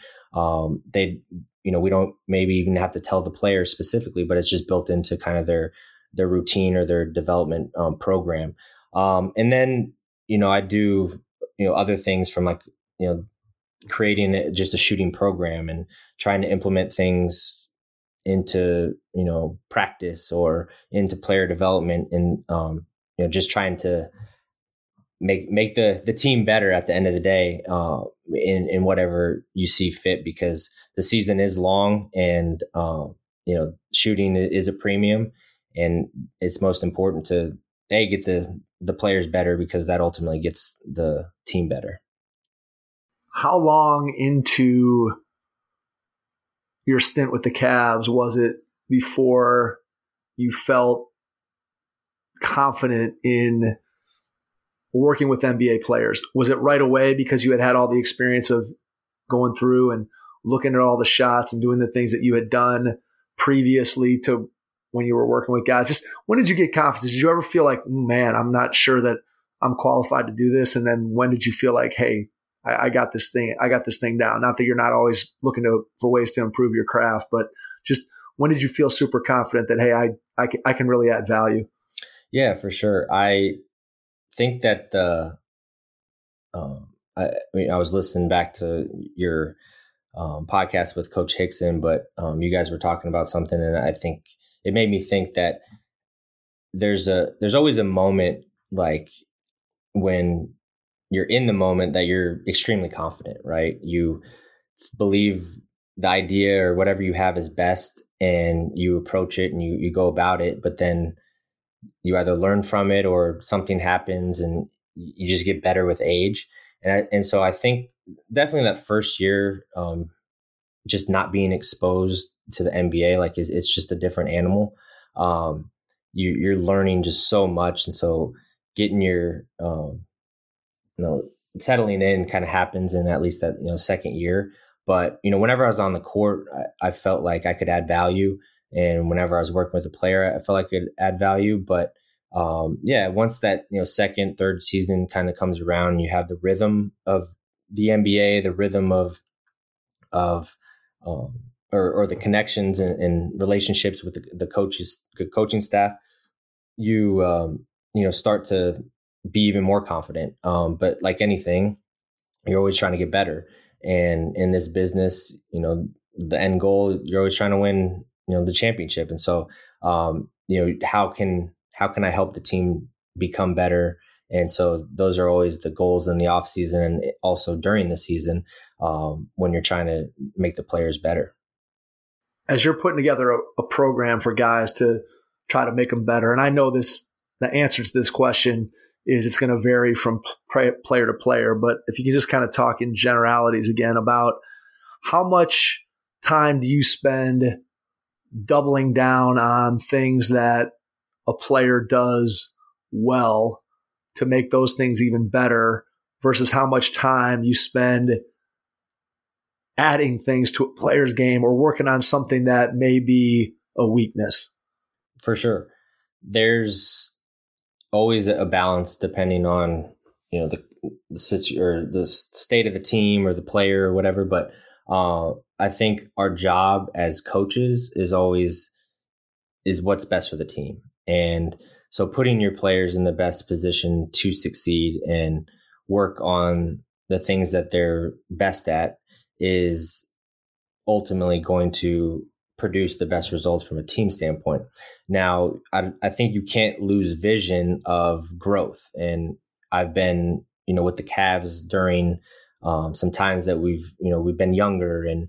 S2: we don't maybe even have to tell the player specifically, but it's just built into kind of their routine or their development program. And then, I do, other things from like, creating just a shooting program and trying to implement things into, practice or into player development, and, just trying to make the team better at the end of the day, in whatever you see fit, because the season is long, and, shooting is a premium, and it's most important to get the players better, because that ultimately gets the team better.
S3: How long into your stint with the Cavs was it before you felt confident in working with NBA players? Was it right away because you had all the experience of going through and looking at all the shots and doing the things that you had done previously to when you were working with guys? Just when did you get confidence? Did you ever feel like, man, I'm not sure that I'm qualified to do this? And then when did you feel like, hey, I got this thing down? Not that you're not always looking for ways to improve your craft, but just when did you feel super confident that, hey, I can really add value?
S2: Yeah, for sure. I think that I was listening back to your podcast with Coach Hickson, but you guys were talking about something, and I think it made me think that there's always a moment, like when you're in the moment, that you're extremely confident, right? You believe the idea or whatever you have is best, and you approach it and you go about it, but then you either learn from it or something happens and you just get better with age. And so I think definitely that first year, just not being exposed to the NBA, like it's just a different animal. You're learning just so much. And so getting your, settling in kind of happens in at least that, second year. But, whenever I was on the court, I felt like I could add value. And whenever I was working with a player, I felt like I could add value. But once that, second, third season kind of comes around, you have the rhythm of the NBA, the rhythm of or the connections and relationships with the coaches, the coaching staff, you start to be even more confident. But like anything, you're always trying to get better. And in this business, the end goal, you're always trying to win, the championship. And so, how can I help the team become better? And so those are always the goals in the off season, and also during the season, when you're trying to make the players better.
S3: As you're putting together a program for guys to try to make them better, and I know the answer to this question is it's going to vary from player to player, but if you can just kind of talk in generalities again about how much time do you spend doubling down on things that a player does well to make those things even better, versus how much time you spend adding things to a player's game or working on something that may be a weakness?
S2: For sure. There's always a balance depending on, the state of the team or the player or whatever. But I think our job as coaches is what's best for the team. And so putting your players in the best position to succeed and work on the things that they're best at is ultimately going to produce the best results from a team standpoint. Now, I think you can't lose vision of growth. And I've been, with the Cavs during some times that we've been younger and,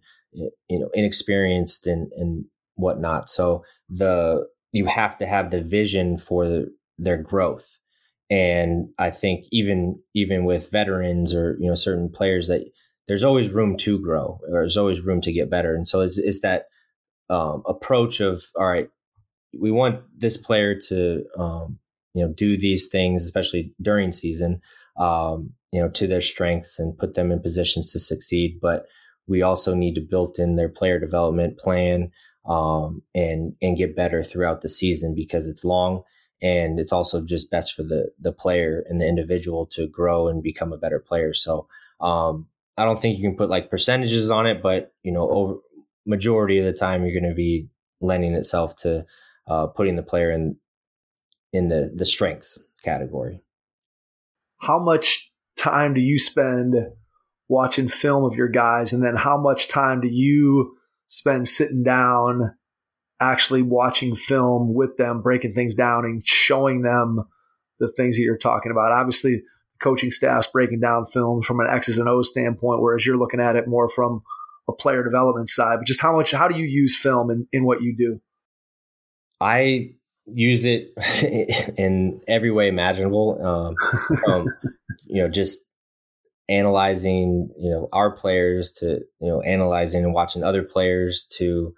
S2: inexperienced and whatnot. So you have to have the vision for their growth. And I think even with veterans or, certain players, that there's always room to grow, or there's always room to get better. And so it's that approach of, all right, we want this player to, do these things, especially during season, to their strengths and put them in positions to succeed. But we also need to build in their player development plan and get better throughout the season, because it's long. And it's also just best for the player and the individual to grow and become a better player. So I don't think you can put like percentages on it, but, over majority of the time, you're going to be lending itself to putting the player in the strengths category.
S3: How much time do you spend watching film of your guys? And then how much time do you spend sitting down actually watching film with them, breaking things down and showing them the things that you're talking about? Obviously, coaching staff's breaking down film from an X's and O's standpoint, whereas you're looking at it more from a player development side. But just how do you use film in what you do?
S2: I use it in every way imaginable. Just analyzing, our players to, analyzing and watching other players to,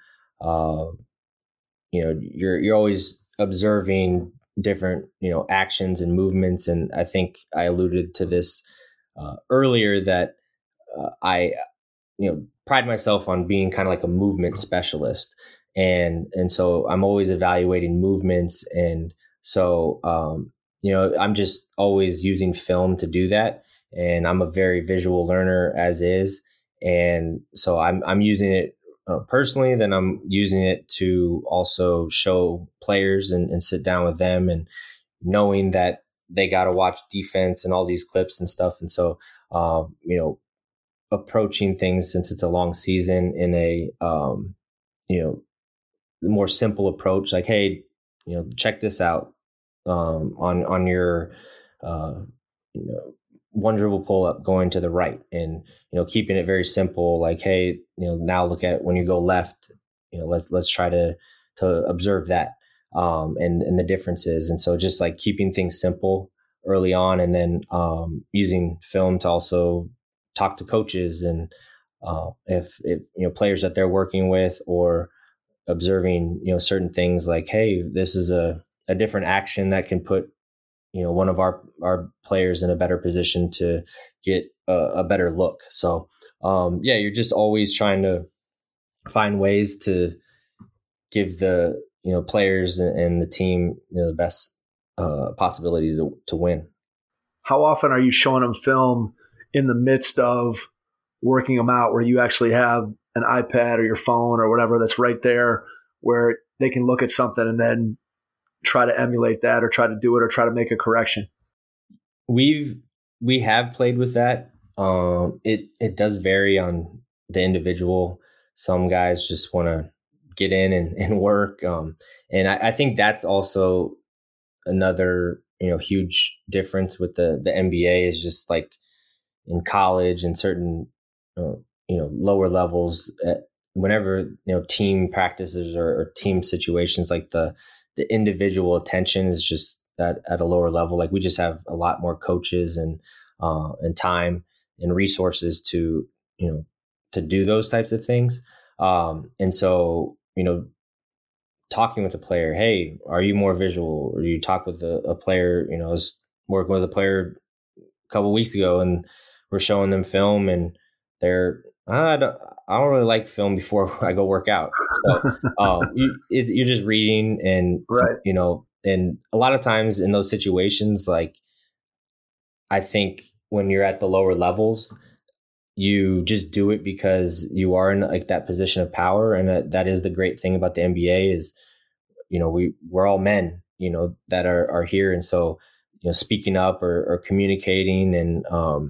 S2: you're always observing different, actions and movements. And I think I alluded to this earlier, that I pride myself on being kind of like a movement specialist. And so I'm always evaluating movements. And so, I'm just always using film to do that. And I'm a very visual learner as is. And so I'm using it personally, then I'm using it to also show players and sit down with them, and knowing that they got to watch defense and all these clips and stuff. And so, approaching things, since it's a long season, in a, more simple approach, like, hey, check this out on your, one dribble pull up going to the right, and, keeping it very simple. Like, hey, now look at when you go left, let's try to observe that, and the differences. And so just like keeping things simple early on, and then, using film to also talk to coaches, and, if players that they're working with, or observing, certain things like, hey, this is a different action that can put, one of our players in a better position to get a better look. So, you're just always trying to find ways to give the, players and the team, the best possibility to win.
S3: How often are you showing them film in the midst of working them out, where you actually have an iPad or your phone or whatever that's right there, where they can look at something and then try to emulate that, or try to do it, or try to make a correction?
S2: We have played with that. It does vary on the individual. Some guys just want to get in and work. And I think that's also another, huge difference with the NBA, is just like in college and certain, lower levels, whenever, team practices or team situations, like the individual attention is just at a lower level. Like, we just have a lot more coaches and time and resources to do those types of things. And so, talking with a player, hey, are you more visual? Or you talk with a player, I was working with a player a couple of weeks ago, and we're showing them film, and they're, I don't really like film before I go work out. So you're just reading, and,
S3: right.
S2: And a lot of times in those situations, like, I think when you're at the lower levels, you just do it because you are in like that position of power. And that is the great thing about the NBA is, we're all men, that are here. And so, speaking up or communicating, and,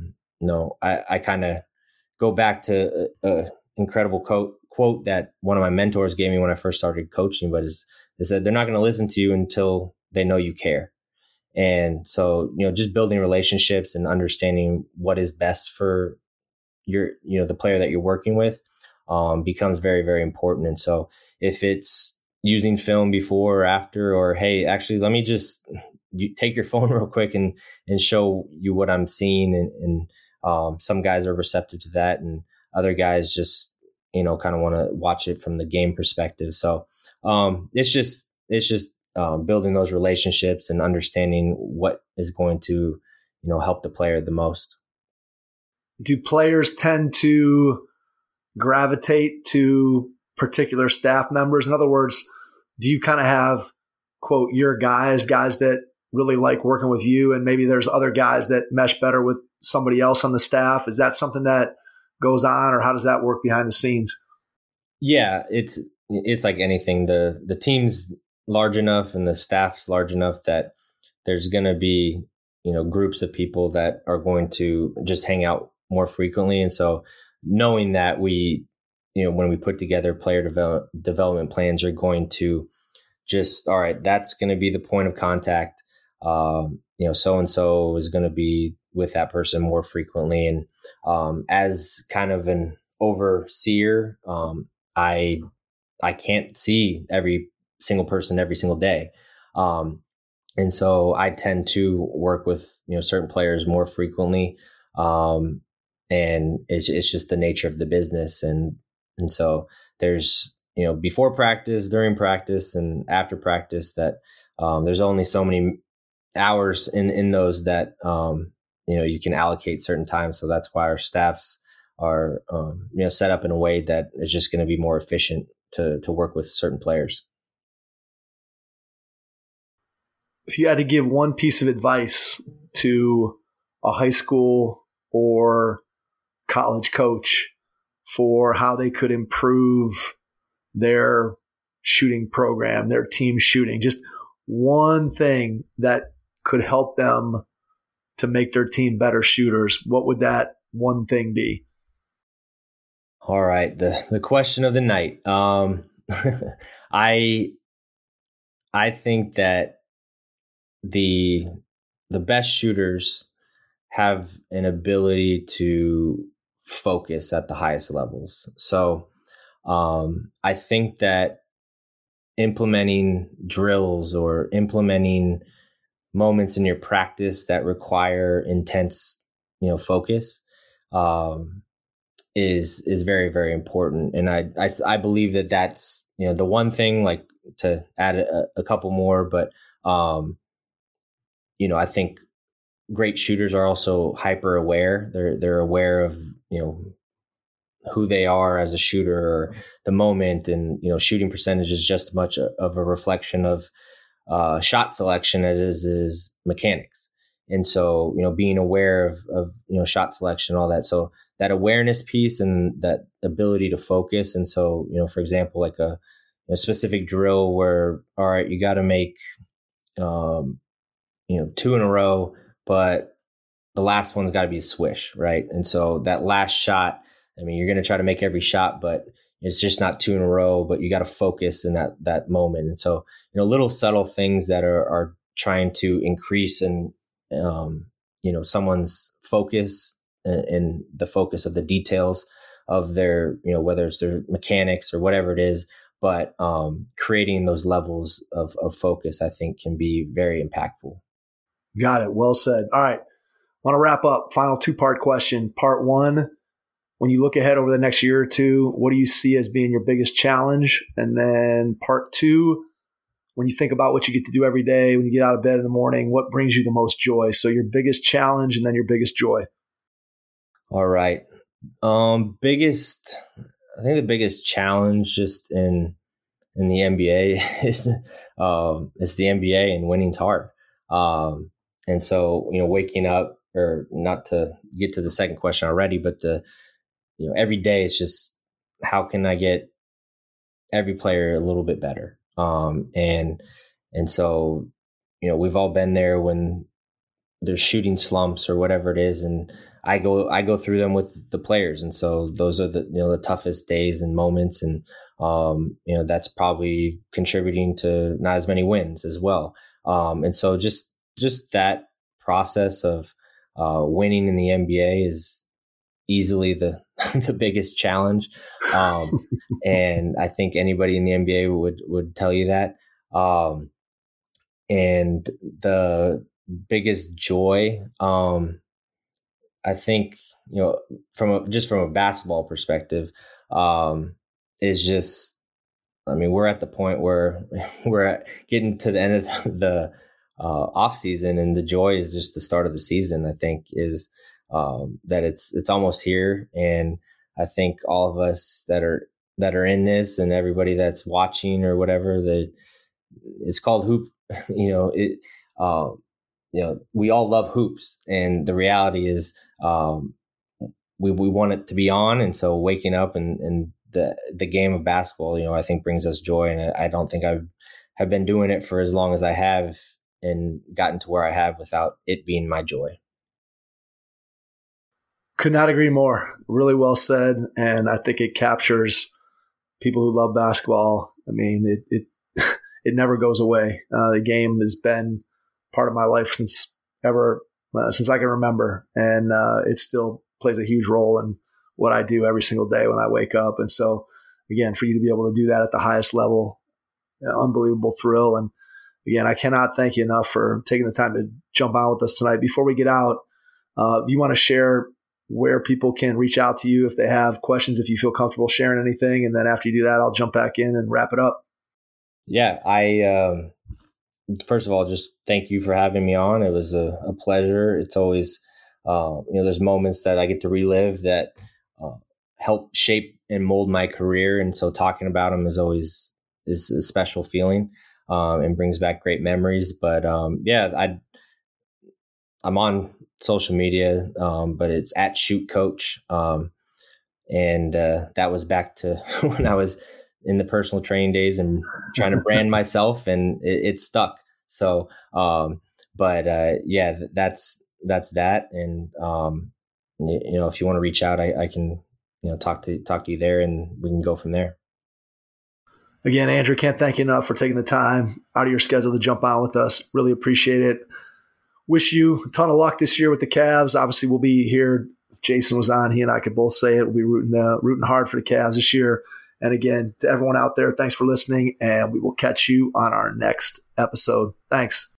S2: I kind of go back to a incredible quote that one of my mentors gave me when I first started coaching, but is that they're not going to listen to you until they know you care. And so, just building relationships and understanding what is best for your, the player that you're working with, becomes very, very important. And so if it's using film before or after, or, hey, actually, let me just you take your phone real quick and show you what I'm seeing. And some guys are receptive to that, and other guys just, kind of want to watch it from the game perspective. So it's just building those relationships and understanding what is going to, help the player the most.
S3: Do players tend to gravitate to particular staff members? In other words, do you kind of have, quote, your guys that really like working with you, and maybe there's other guys that mesh better with somebody else on the staff? Is that something that goes on, or how does that work behind the scenes?
S2: Yeah, it's like anything. The team's large enough and the staff's large enough that there's going to be, groups of people that are going to just hang out more frequently. And so knowing that we, when we put together player development plans, are going to just, all right, that's going to be the point of contact. So-and-so is going to be with that person more frequently. And as kind of an overseer, I can't see every single person every single day. And so I tend to work with, certain players more frequently. And it's just the nature of the business. And so there's, before practice, during practice, and after practice, that there's only so many hours in those that, you can allocate certain times. So that's why our staffs are, set up in a way that is just going to be more efficient to work with certain players.
S3: If you had to give one piece of advice to a high school or college coach for how they could improve their shooting program, their team shooting, just one thing that could help them to make their team better shooters, what would that one thing be?
S2: All right. The question of the night. I think that the best shooters have an ability to focus at the highest levels. So I think that implementing drills or implementing moments in your practice that require intense, focus is very, very important. And I believe that that's, the one thing, like, to add a couple more, but I think great shooters are also hyper aware. They're aware of, who they are as a shooter or the moment, and, shooting percentage is just as much of a reflection of shot selection as is mechanics. And so, being aware of shot selection, all that. So that awareness piece and that ability to focus. And so, for example, like a specific drill where, all right, you got to make, 2 in a row, but the last one's got to be a swish, right? And so that last shot, you're going to try to make every shot, but it's just not 2 in a row, but you got to focus in that moment. And so, little subtle things that are trying to increase and, someone's focus and the focus of the details of their, whether it's their mechanics or whatever it is, but creating those levels of focus, I think, can be very impactful.
S3: Got it. Well said. All right. I want to wrap up. Final 2-part question. Part 1, when you look ahead over the next year or two, what do you see as being your biggest challenge? And then part 2, when you think about what you get to do every day, when you get out of bed in the morning, what brings you the most joy? So your biggest challenge and then your biggest joy.
S2: All right. I think the biggest challenge just in the NBA is the NBA, and winning's hard. And so, waking up, or not to get to the second question already, but every day it's just, how can I get every player a little bit better? And so, we've all been there when there's shooting slumps or whatever it is. And I go through them with the players. And so those are the toughest days and moments. And, that's probably contributing to not as many wins as well. And so just that process of winning in the NBA is easily the biggest challenge. And I think anybody in the NBA would tell you that. And the biggest joy, I think, from a basketball perspective, is just, we're at the point where we're getting to the end of the off season, and the joy is just the start of the season. I think is that it's almost here, and I think all of us that are in this, and everybody that's watching or whatever, that it's called hoop. We all love hoops, and the reality is we want it to be on. And so waking up and the game of basketball, I think brings us joy. And I don't think I have been doing it for as long as I have and gotten to where I have without it being my joy.
S3: Could not agree more. Really well said. And I think it captures people who love basketball. It never goes away. The game has been part of my life since I can remember. And it still plays a huge role in what I do every single day when I wake up. And so, again, for you to be able to do that at the highest level, unbelievable thrill. And again, I cannot thank you enough for taking the time to jump on with us tonight. Before we get out, you want to share where people can reach out to you if they have questions, if you feel comfortable sharing anything. And then after you do that, I'll jump back in and wrap it up.
S2: Yeah, I first of all, just thank you for having me on. It was a pleasure. It's always, there's moments that I get to relive that help shape and mold my career. And so talking about them is always a special feeling and brings back great memories. But I'm on social media, but it's at Shoot Coach. And that was back to when I was in the personal training days and trying to brand myself, and it stuck. So, that's that. And, if you want to reach out, I can, talk to you there, and we can go from there.
S3: Again, Andrew, can't thank you enough for taking the time out of your schedule to jump on with us. Really appreciate it. Wish you a ton of luck this year with the Cavs. Obviously, we'll be here. If Jason was on, he and I could both say it. We'll be rooting hard for the Cavs this year. And again, to everyone out there, thanks for listening, and we will catch you on our next episode. Thanks.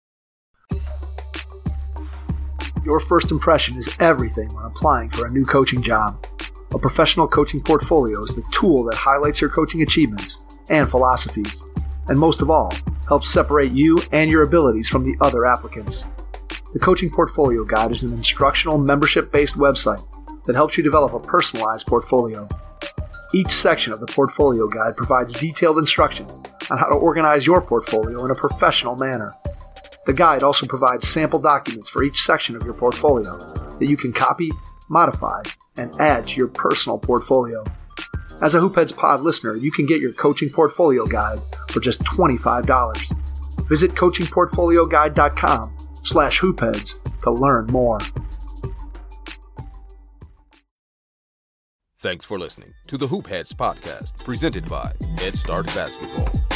S3: Your first impression is everything when applying for a new coaching job. A professional coaching portfolio is the tool that highlights your coaching achievements and philosophies, and most of all, helps separate you and your abilities from the other applicants. The Coaching Portfolio Guide is an instructional, membership-based website that helps you develop a personalized portfolio. Each section of the Portfolio Guide provides detailed instructions on how to organize your portfolio in a professional manner. The guide also provides sample documents for each section of your portfolio that you can copy, modify, and add to your personal portfolio. As a Hoopheads Pod listener, you can get your Coaching Portfolio Guide for just $25. Visit coachingportfolioguide.com/hoopheads to learn more.
S1: Thanks for listening to the Hoop Heads podcast, presented by Head Start Basketball.